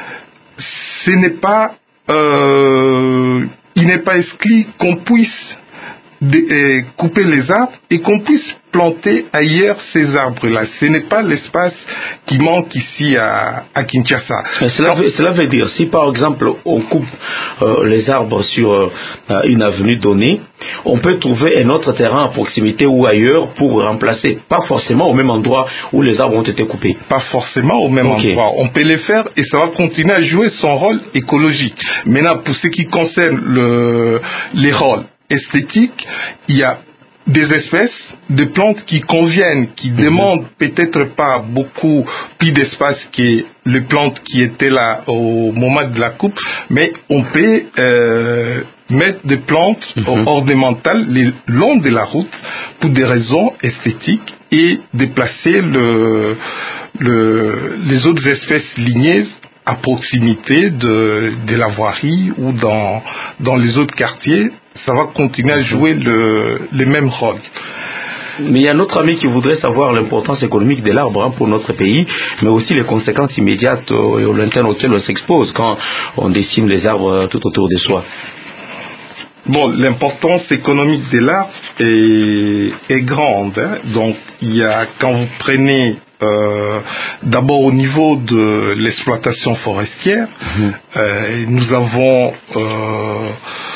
ce n'est pas, euh, il n'est pas exclu qu'on puisse de, euh, couper les arbres et qu'on puisse planter ailleurs ces arbres-là. Ce n'est pas l'espace qui manque ici à, à Kinshasa. Mais cela, veut, cela veut dire, si par exemple on coupe euh, les arbres sur euh, une avenue donnée, on peut trouver un autre terrain à proximité ou ailleurs pour remplacer, pas forcément au même endroit où les arbres ont été coupés. Pas forcément au même okay. endroit. On peut les faire et ça va continuer à jouer son rôle écologique. Maintenant, pour ce qui concerne le, les rôles esthétiques, il y a des espèces de plantes qui conviennent, qui mm-hmm. demandent peut-être pas beaucoup plus d'espace que les plantes qui étaient là au moment de la coupe, mais on peut euh, mettre des plantes mm-hmm. ornementales le long de la route pour des raisons esthétiques et déplacer le, le, les autres espèces ligneuses à proximité de, de la voirie ou dans, dans les autres quartiers. Ça va continuer à jouer le, le même rôle. Mais il y a un autre ami qui voudrait savoir l'importance économique de l'arbre hein, pour notre pays, mais aussi les conséquences immédiates euh, et au lointain auxquelles on s'expose quand on dessine les arbres tout autour de soi. Bon, l'importance économique de l'arbre est, est grande. Hein. Donc, il y a, quand vous prenez euh, d'abord au niveau de l'exploitation forestière, mmh. euh, nous avons euh,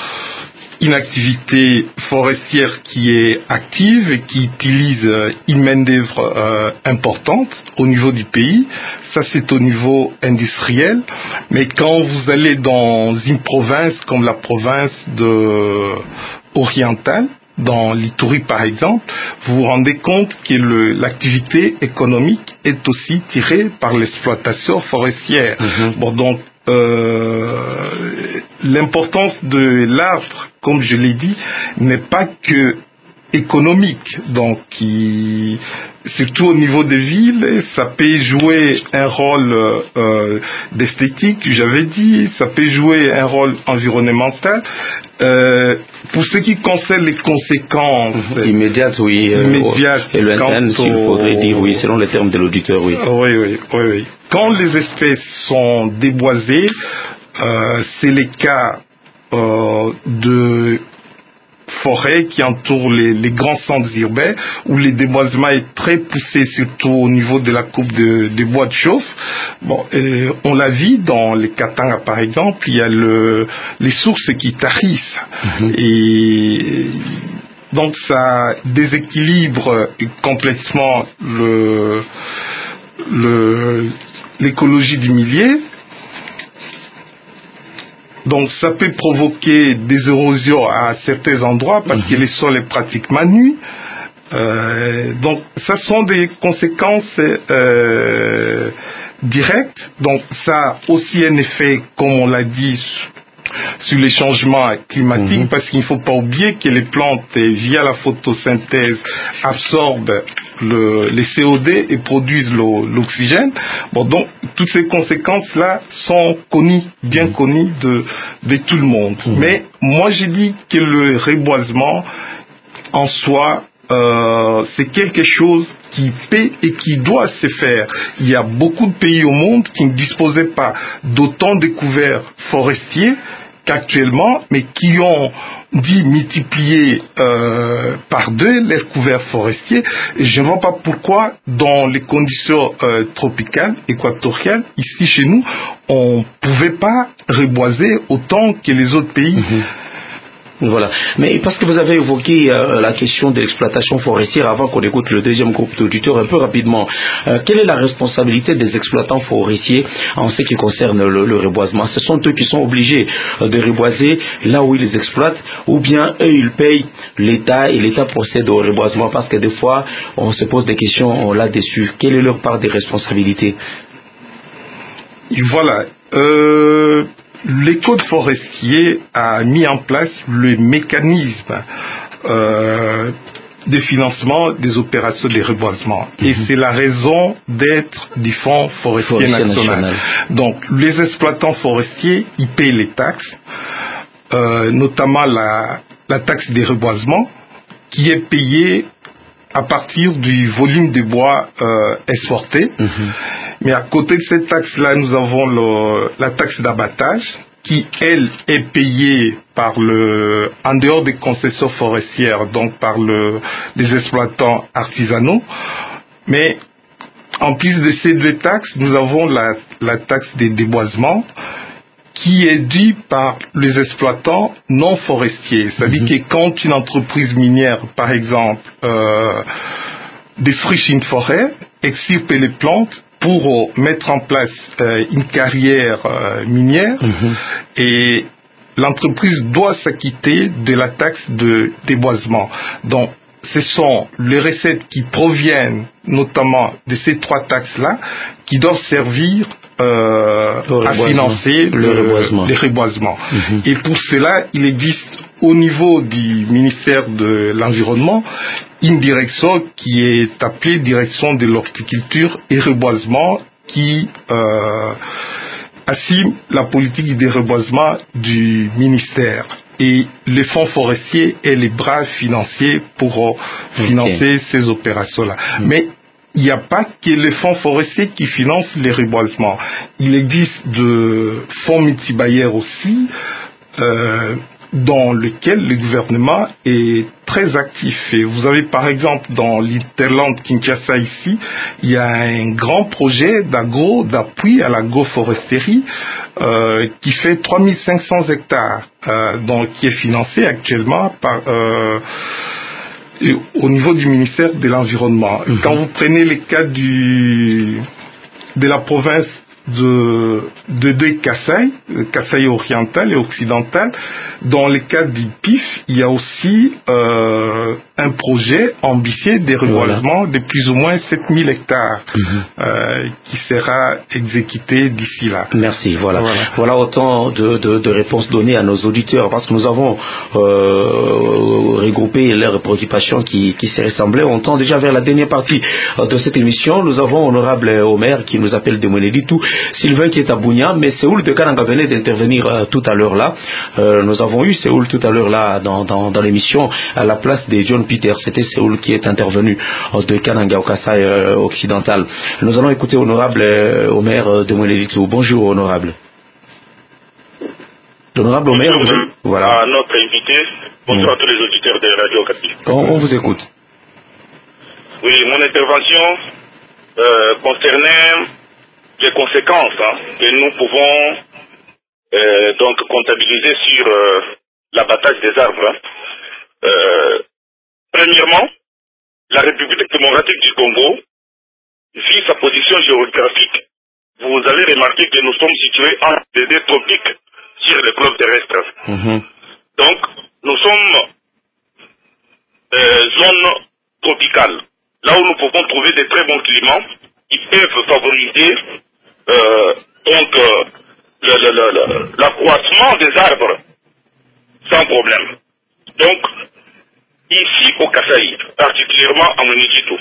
une activité forestière qui est active et qui utilise une main-d'œuvre euh, importante au niveau du pays. Ça, c'est au niveau industriel. Mais quand vous allez dans une province comme la province de orientale, dans l'Ituri par exemple, vous vous rendez compte que le, l'activité économique est aussi tirée par l'exploitation forestière. Mmh. Bon, donc, Euh, l'importance de l'arbre, comme je l'ai dit, n'est pas que économique, donc qui, surtout au niveau des villes, ça peut jouer un rôle euh, d'esthétique, j'avais dit, ça peut jouer un rôle environnemental. Euh, pour ce qui concerne les conséquences immédiates, oui, immédiates, euh, et lointaines, s'il faudrait dire, oui, selon les termes de l'auditeur, oui. Oui, oui, oui, oui. Quand les espèces sont déboisées, euh, c'est le cas euh, de forêts qui entourent les, les grands centres urbains où le déboisement est très poussé, surtout au niveau de la coupe de, de bois de chauffe. Bon, euh, on l'a vu dans les Katanga par exemple, il y a le, les sources qui tarissent. Mmh. Et donc ça déséquilibre complètement le, le, l'écologie du milieu. Donc ça peut provoquer des érosions à certains endroits parce mmh. que les sols est pratiquement nus. Euh, donc ça sont des conséquences euh, directes. Donc ça a aussi un effet, comme on l'a dit, sur les changements climatiques, mmh. parce qu'il ne faut pas oublier que les plantes, via la photosynthèse, absorbent le, les C O D et produisent l'oxygène. Bon, donc toutes ces conséquences-là sont connues, bien mmh. connues de, de tout le monde. Mmh. Mais moi, j'ai dit que le reboisement, en soi, Euh, c'est quelque chose qui peut et qui doit se faire. Il y a beaucoup de pays au monde qui ne disposaient pas d'autant de couverts forestiers qu'actuellement, mais qui ont dit multiplier euh, par deux leurs couverts forestiers. Et je ne vois pas pourquoi, dans les conditions euh, tropicales, équatoriales, ici chez nous, on ne pouvait pas reboiser autant que les autres pays. Mmh. Voilà. Mais parce que vous avez évoqué euh, la question de l'exploitation forestière, avant qu'on écoute le deuxième groupe d'auditeurs, un peu rapidement, euh, quelle est la responsabilité des exploitants forestiers en ce qui concerne le, le reboisement? Ce sont eux qui sont obligés euh, de reboiser là où ils les exploitent, ou bien eux ils payent l'État et l'État procède au reboisement? Parce que des fois on se pose des questions là-dessus. Quelle est leur part des responsabilités? Voilà. Euh... Le Code forestier a mis en place le mécanisme euh, de financement des opérations de reboisement. Mm-hmm. Et c'est la raison d'être du Fonds forestier, forestier national. national. Donc, les exploitants forestiers, ils payent les taxes, euh, notamment la, la taxe de reboisement, qui est payée à partir du volume de bois euh, exporté. Mm-hmm. Mais à côté de cette taxe-là, nous avons le, la taxe d'abattage qui, elle, est payée par le, en dehors des concessions forestières, donc par le, les exploitants artisanaux. Mais en plus de ces deux taxes, nous avons la, la taxe des déboisements qui est due par les exploitants non forestiers. C'est-à-dire mm-hmm. que quand une entreprise minière, par exemple, euh, défriche une forêt, extirpe les plantes, pour mettre en place euh, une carrière euh, minière mmh. et l'entreprise doit s'acquitter de la taxe de déboisement. Donc, ce sont les recettes qui proviennent notamment de ces trois taxes-là qui doivent servir euh, à financer le, le reboisement. Le reboisement. Mmh. Et pour cela, il existe au niveau du ministère de l'Environnement une direction qui est appelée direction de l'horticulture et reboisement qui euh, assume la politique de reboisement du ministère. Et les fonds forestiers est les bras financiers pour okay. financer ces opérations-là. Mmh. Mais il n'y a pas que les fonds forestiers qui financent les reboisements. Il existe de fonds multibailleurs aussi, euh, dans lequel le gouvernement est très actif. Et vous avez par exemple dans l'Interland Kinshasa ici, il y a un grand projet d'agro, d'appui à l'agroforesterie euh, qui fait trois mille cinq cents hectares, euh, donc qui est financé actuellement par euh, au niveau du ministère de l'Environnement. Mm-hmm. Quand vous prenez les cas du, de la province de, de deux Kasaï, Kasaï oriental et occidental, dans le cas du P I F, il y a aussi euh, un projet ambitieux de reboisement voilà. de plus ou moins sept mille hectares mm-hmm. euh, qui sera exécuté d'ici là. Merci, voilà. Voilà, voilà autant de, de, de réponses données à nos auditeurs, parce que nous avons euh, regroupé leurs préoccupations qui, qui se ressemblaient. On tend déjà vers la dernière partie de cette émission. Nous avons Honorable Omer qui nous appelle de Moneditou, Sylvain qui est à Bounia, mais Séoul de Kananga venait d'intervenir euh, tout à l'heure là. Euh, nous avons eu Séoul tout à l'heure là dans, dans, dans l'émission à la place de John Peter. C'était Séoul qui est intervenu euh, de Kananga au Kasaï euh, occidental. Nous allons écouter Honorable euh, Omer euh, de Moneditou. Bonjour Honorable. L'Honorable Omer, bonjour vous... voilà. À notre invité. Bonjour mmh. à tous les auditeurs de Radio Okapi. On, on vous écoute. Oui, mon intervention euh, concernait les conséquences hein, que nous pouvons euh, donc comptabiliser sur euh, l'abattage des arbres. Hein. Euh, premièrement, la République démocratique du Congo, vu sa position géographique, vous allez remarquer que nous sommes situés entre les deux tropiques, sur le globe terrestre. Mhm. Donc, nous sommes euh, zone tropicale, là où nous pouvons trouver de très bons climats qui peuvent favoriser euh, donc euh, le- le- le- le- l'accroissement des arbres sans problème. Donc, ici au Kasaï, particulièrement à Monititou,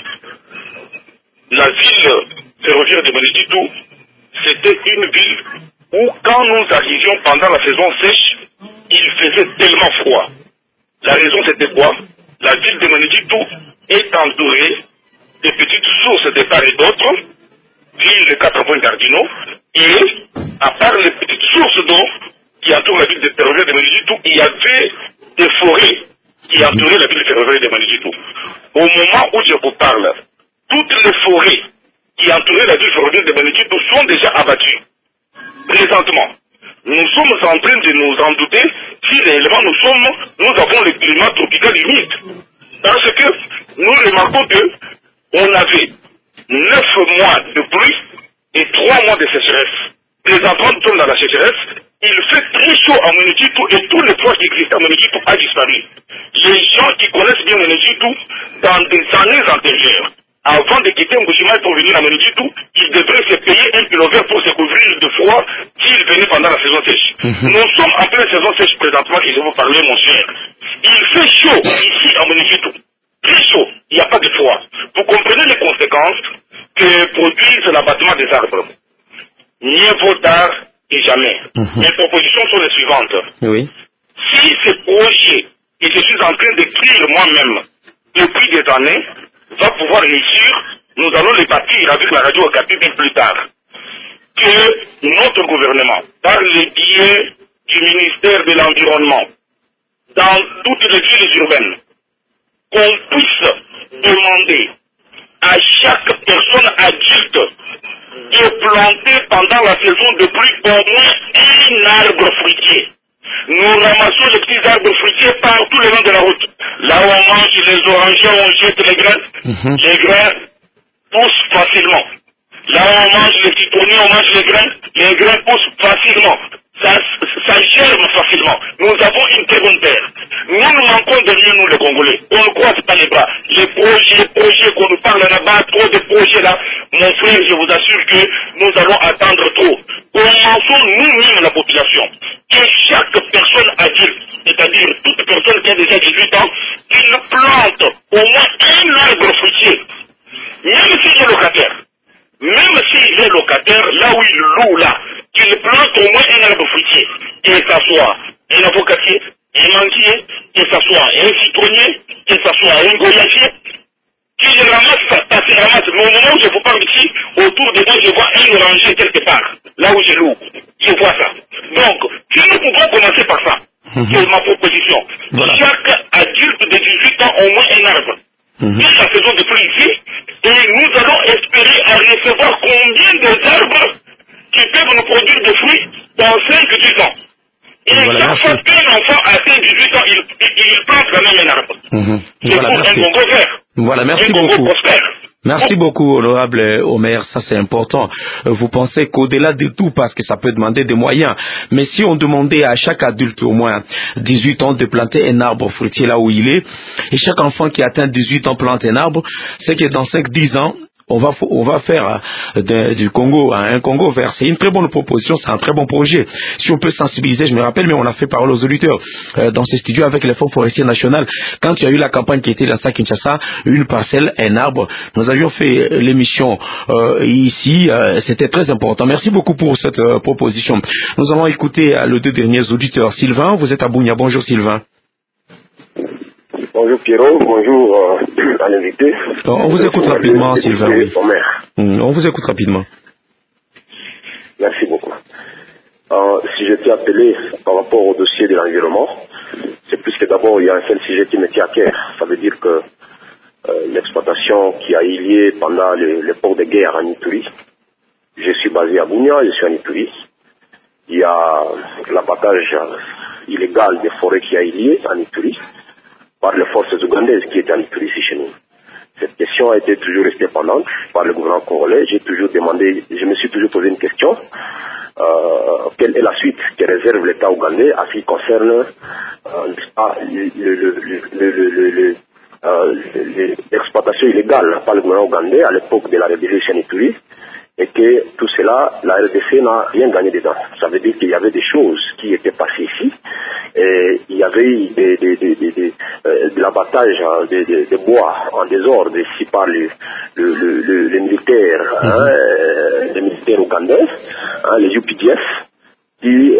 la ville ferroviaire de Monititou, c'était une ville où quand nous arrivions pendant la saison sèche, il faisait tellement froid. La raison c'était quoi? La ville de Monititou est entourée de petites sources de part et d'autre, ville de quatre points cardinaux, et à part les petites sources d'eau qui entourent la ville de ferroviaire de Monititou, il y avait des forêts qui entouraient la ville ferroviaire de Monititou. Au moment où je vous parle, toutes les forêts qui entouraient la ville ferroviaire de Monititou sont déjà abattues. Présentement, nous sommes en train de nous en douter si réellement nous sommes, nous avons le climat tropical humide. Parce que nous remarquons que on avait neuf mois de pluie et trois mois de sécheresse. Présentement, nous sommes dans la sécheresse. Il fait très chaud à Monititou et tout le poids qui existait à Monititou a disparu. Les gens qui connaissent bien Monititou, dans des années antérieures, avant de quitter Mbujimaï pour venir à Monititou, ils devraient se payer un kilomètre pour se couvrir de froid s'ils venaient pendant la saison sèche. Mhm. Nous sommes en pleine saison sèche présentement et je vous parler, mon cher. Il fait chaud ici à Monititou. Très chaud. Il n'y a pas de froid. Vous comprenez les conséquences que produisent l'abattement des arbres. Mieux vaut tard et jamais. Mhm. Mes propositions sont les suivantes. Oui. Si ce projet que je suis en train d'écrire moi-même depuis des années va pouvoir réussir, nous allons les bâtir avec la radio Okapi bien plus tard. Que notre gouvernement, par le biais du ministère de l'Environnement, dans toutes les villes urbaines, qu'on puisse demander à chaque personne adulte de planter pendant la saison de pluie au moins un arbre fruitier. Nous ramassons les petits arbres fruitiers partout le long de la route. Là où on mange les orangers, on jette les graines. Mhm. Les grains poussent facilement. Là où on mange les citronniers, on mange les grains. Les grains poussent facilement. Ça, ça germe facilement. Nous avons une très bonne terre. Nous nous manquons de rien, nous les Congolais. On ne croise pas les bras. Les projets, les projets qu'on nous parle là-bas, trop de projets là, mon frère, je vous assure que nous allons attendre trop. Commençons nous-mêmes la population. Que chaque personne adulte, c'est-à-dire toute personne qui a déjà dix-huit ans, qu'il plante au moins un arbre fruitier. Même s'il est locataire. Même s'il est locataire, là où il loue là, qu'il plante au moins un arbre fruitier, que ça soit un avocatier, un manguier, que ça soit un citronnier, que ça soit un goyagier, qu'il ramasse ça, ça se ramasse. Mais au moment où je vous parle ici, autour de moi, je vois un oranger quelque part, là où je loue. Je vois ça. Donc, si nous pouvons commencer par ça, Mhm. c'est ma proposition. Voilà. Chaque adulte de dix-huit ans, au moins un arbre. Mhm. Dès la saison de pluie ici, et nous allons espérer à recevoir combien d'arbres qui peuvent nous produire des fruits dans cinq à dix ans. Et Voilà, chaque merci. fois qu'un enfant atteint dix-huit ans, il, il, il plante quand même un arbre. Mhm. C'est Voilà, pour merci. un Congo vert. Voilà, merci un Congo beaucoup. prospère. Merci beaucoup, honorable Omer, ça c'est important. Euh, Vous pensez qu'au-delà de tout, parce que ça peut demander des moyens, mais si on demandait à chaque adulte au moins dix-huit ans de planter un arbre fruitier là où il est, et chaque enfant qui atteint dix-huit ans plante un arbre, c'est que dans cinq à dix ans, on va, on va faire euh, de, du Congo un Congo vert. C'est une très bonne proposition, c'est un très bon projet. Si on peut sensibiliser, je me rappelle, mais on a fait parole aux auditeurs euh, dans ces studios avec les Fonds forestiers nationaux. Quand il y a eu la campagne qui était dans ça, Kinshasa, une parcelle, un arbre, nous avions fait l'émission euh, ici, euh, c'était très important. Merci beaucoup pour cette euh, proposition. Nous allons écouter euh, les deux derniers auditeurs. Sylvain, vous êtes à Bounia. Bonjour Sylvain. Bonjour Pierrot, bonjour euh, à l'invité. On vous écoute rapidement, Sylvain. Oui. Mmh, on vous écoute rapidement. Merci beaucoup. Euh, si je t'ai appelé par rapport au dossier de l'environnement, c'est plus que d'abord il y a un seul sujet qui me tient à cœur. Ça veut dire que euh, l'exploitation qui a eu lieu pendant les, les ports de guerre en Ituri, je suis basé à Bounia, je suis en Ituri. Il y a l'abattage illégal des forêts qui a eu lieu en Ituri par les forces ougandaises qui étaient en Ituri ici chez nous. Cette question a été toujours restée pendante par le gouvernement congolais. J'ai toujours demandé, je me suis toujours posé une question. euh, quelle est la suite que réserve l'État ougandais à ce qui concerne euh, le, le, le, le, le, le, euh, l'exploitation illégale par le gouvernement ougandais à l'époque de la rébellion Ituri, et que tout cela, la R D C n'a rien gagné dedans. Ça veut dire qu'il y avait des choses qui étaient passées ici, et il y avait des, des, des, des, des, euh, de l'abattage de, de, de bois en désordre ici par les, le, le, le, les militaires, mm-hmm. hein, les militaires ougandais, hein, les U P D F, qui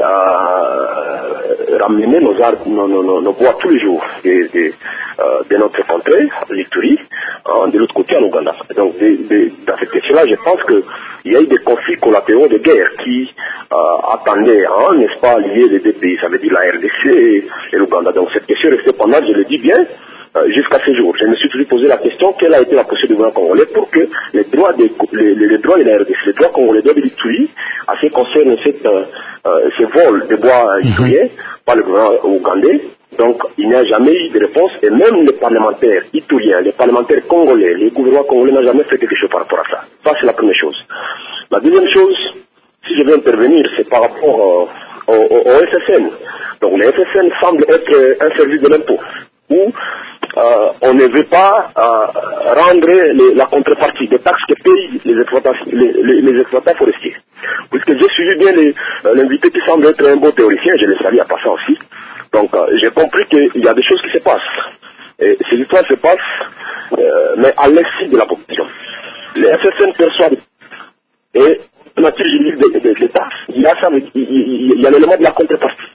euh, ramenaient nos, nos, nos, nos bois tous les jours de, de, euh, de notre contrée, l'Ituri, hein, de l'autre côté en Ouganda. Donc de, de, dans cette question-là, je pense qu'il y a eu des conflits collatéraux de guerre qui euh, attendaient, hein, n'est-ce pas, liés les deux pays, ça veut dire la R D C et, et l'Ouganda. Donc cette question restait pendant, je le dis bien, Euh, jusqu'à ce jour. Je me suis toujours posé la question, quelle a été la position du gouvernement congolais pour que les droits, des, les, les, les droits de la R D C, les droits congolais doivent être tués à ce qui concerne cette, euh, euh, ces vols de bois ituriens mm-hmm. par le gouvernement ougandais. Donc, il n'y a jamais eu de réponse, et même les parlementaires ituriens, les parlementaires congolais, les gouvernements congolais n'ont jamais fait quelque chose par rapport à ça. Ça, c'est la première chose. La deuxième chose, si je veux intervenir, c'est par rapport euh, au, au, au F S N. Donc, le F S N semble être un service de l'impôt, où euh, on ne veut pas euh, rendre les, la contrepartie des taxes que payent les exploitants, les, les, les exploitants forestiers. Puisque j'ai suivi bien les, euh, l'invité qui semble être un bon théoricien, je le salue à passant aussi. Donc euh, j'ai compris qu'il y a des choses qui se passent. Et ces histoires se passent, euh, mais à l'insu de la population. Les F S N perçoivent et la nature juridique des, des, des taxes, il y a, ça, il, il, il y a l'élément de la contrepartie.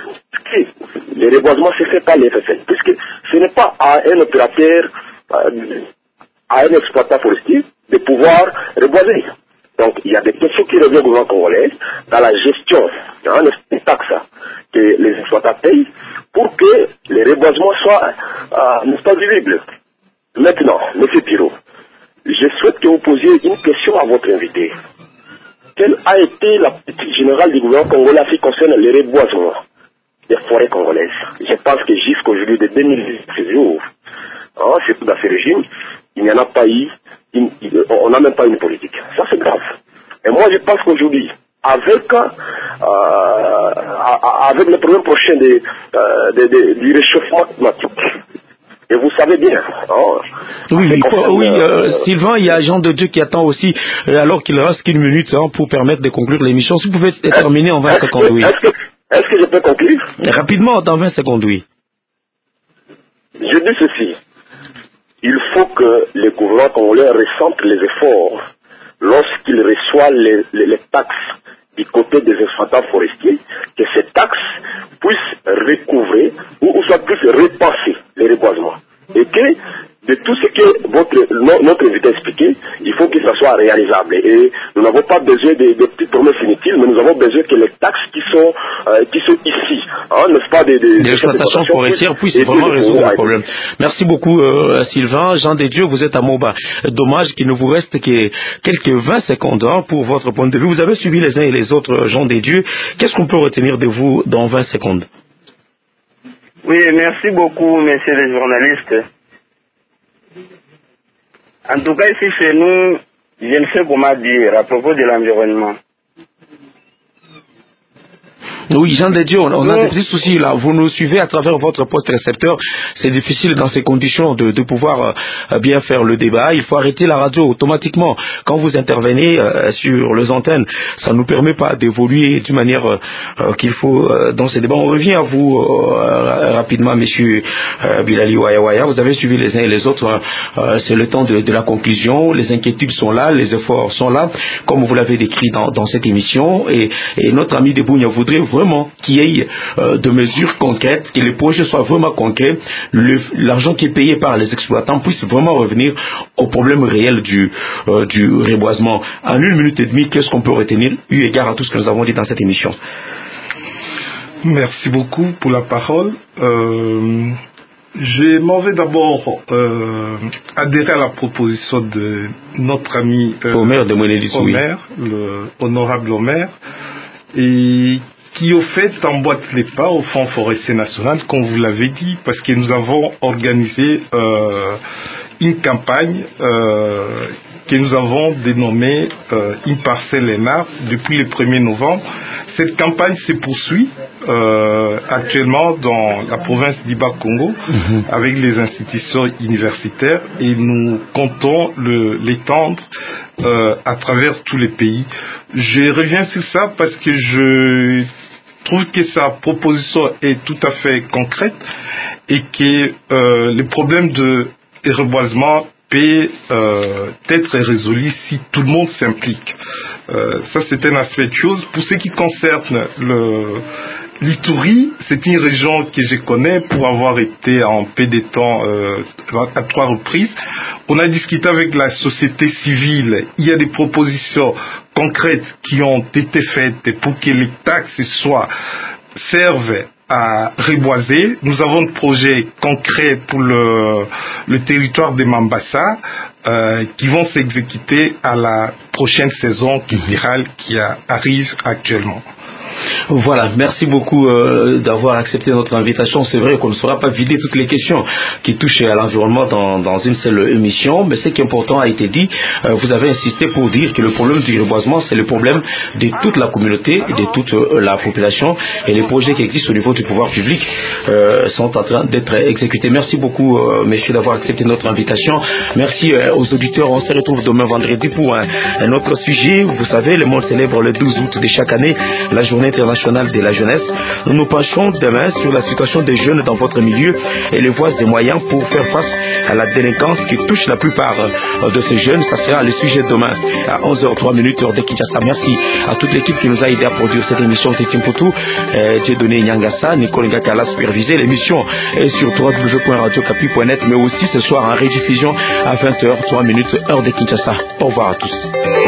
Les reboisements se fait par les F S N, puisque ce n'est pas à un opérateur, euh, à un exploitant forestier de pouvoir reboiser. Donc il y a des questions qui reviennent au gouvernement congolais dans la gestion hein, des taxes que les exploitants payent pour que les reboisements soient euh, n'est-ce pas visibles. Maintenant, M. Piro, je souhaite que vous posiez une question à votre invité. Quelle a été la politique générale du gouvernement congolais en ce qui concerne les reboisements des forêts congolaises? Je pense que jusqu'aujourd'hui, de deux mille dix jours, hein, surtout dans ce régime, il n'y en a pas eu, une, on n'a même pas une politique. Ça, c'est grave. Et moi, je pense qu'aujourd'hui, avec, euh, avec le problème prochain de, de, de, du réchauffement climatique, et vous savez bien. Oh, oui, oui euh, Sylvain, il y a Jean de Dieu qui attend aussi, euh, alors qu'il reste qu'une minute hein, pour permettre de conclure l'émission. Si vous pouvez terminer en vingt secondes, oui. Est-ce que, est-ce que je peux conclure? Rapidement, dans vingt secondes, oui. Je dis ceci. Il faut que les gouvernements congolais ressentent les efforts lorsqu'ils reçoivent les, les, les taxes du côté des exploitants forestiers, que ces taxes puissent recouvrer ou, ou soit puissent repenser les reboisements. Et que de tout ce que votre, notre invité a expliqué, il faut que ça soit réalisable. Et nous n'avons pas besoin de, de petites promesses inutiles, mais nous avons besoin que les taxes qui sont, euh, qui sont ici, hein, n'est-ce pas, des, des, des exploitations forestières puissent vraiment résoudre le problème. Merci beaucoup euh, Sylvain. Jean de Dieu, vous êtes à Moba. Dommage qu'il ne vous reste que quelques vingt secondes hein, pour votre point de vue. Vous avez suivi les uns et les autres, Jean de Dieu. Qu'est-ce qu'on peut retenir de vous dans vingt secondes? Oui, merci beaucoup, messieurs les journalistes. En tout cas, ici chez nous, je ne sais comment dire à propos de l'environnement. Oui, Jean de Dieu, on, on a des petits soucis là. Vous nous suivez à travers votre poste récepteur. C'est difficile dans ces conditions de, de pouvoir euh, bien faire le débat. Il faut arrêter la radio automatiquement. Quand vous intervenez euh, sur les antennes, ça ne nous permet pas d'évoluer d'une manière euh, qu'il faut euh, dans ces débats. On revient à vous euh, rapidement, monsieur euh, Bilali Wayawaya. Vous avez suivi les uns et les autres. Euh, c'est le temps de, de la conclusion. Les inquiétudes sont là, les efforts sont là, comme vous l'avez décrit dans, dans cette émission. Et, et notre ami Debounia voudrait vraiment qu'il y ait euh, de mesures concrètes, que les projets soient vraiment concrets, l'argent qui est payé par les exploitants puisse vraiment revenir au problème réel du, euh, du reboisement. En une minute et demie, qu'est-ce qu'on peut retenir, eu égard à tout ce que nous avons dit dans cette émission? Merci beaucoup pour la parole. Euh, je m'en vais d'abord euh, adhérer à la proposition de notre ami euh, Omer de Monélis, Omer, oui. Le honorable Omer, et qui au fait emboîte les pas au Fonds forestier national, comme vous l'avez dit, parce que nous avons organisé euh, une campagne euh, que nous avons dénommée euh, Une parcelle en art depuis le premier novembre. Cette campagne se poursuit euh, actuellement dans la province d'Iba-Congo mmh. avec les institutions universitaires et nous comptons le, l'étendre euh, à travers tous les pays. Je reviens sur ça parce que je trouve que sa proposition est tout à fait concrète et que euh, le problème de reboisement peut euh, être résolu si tout le monde s'implique. Euh, ça, c'est un aspect de chose. Pour ce qui concerne le l'Ituri, c'est une région que je connais pour avoir été en paix des temps euh, à trois reprises. On a discuté avec la société civile. Il y a des propositions concrètes qui ont été faites pour que les taxes soient servent à reboiser. Nous avons un projet concret pour le, le territoire de Mambasa euh, qui vont s'exécuter à la prochaine saison culturelle qui a, arrive actuellement. Voilà, merci beaucoup euh, d'avoir accepté notre invitation. C'est vrai qu'on ne saura pas vider toutes les questions qui touchent à l'environnement dans, dans une seule émission, mais ce qui est important a été dit. Euh, vous avez insisté pour dire que le problème du reboisement, c'est le problème de toute la communauté, de toute euh, la population, et les projets qui existent au niveau du pouvoir public euh, sont en train d'être exécutés. Merci beaucoup, euh, messieurs, d'avoir accepté notre invitation. Merci euh, aux auditeurs. On se retrouve demain vendredi pour un, un autre sujet. Vous savez, le monde célèbre le douze août de chaque année la journée internationale de la jeunesse. Nous nous penchons demain sur la situation des jeunes dans votre milieu et les voies et moyens pour faire face à la délinquance qui touche la plupart de ces jeunes. Ça sera le sujet demain à onze heures trois heure de Kinshasa. Merci à toute l'équipe qui nous a aidé à produire cette émission. Tétim Poutou, Dieudonné Nyangassa, Nicole Ngakala supervisé. L'émission est sur w w w point radio kapi point net, mais aussi ce soir en rediffusion à vingt heures trois heure de Kinshasa. Au revoir à tous.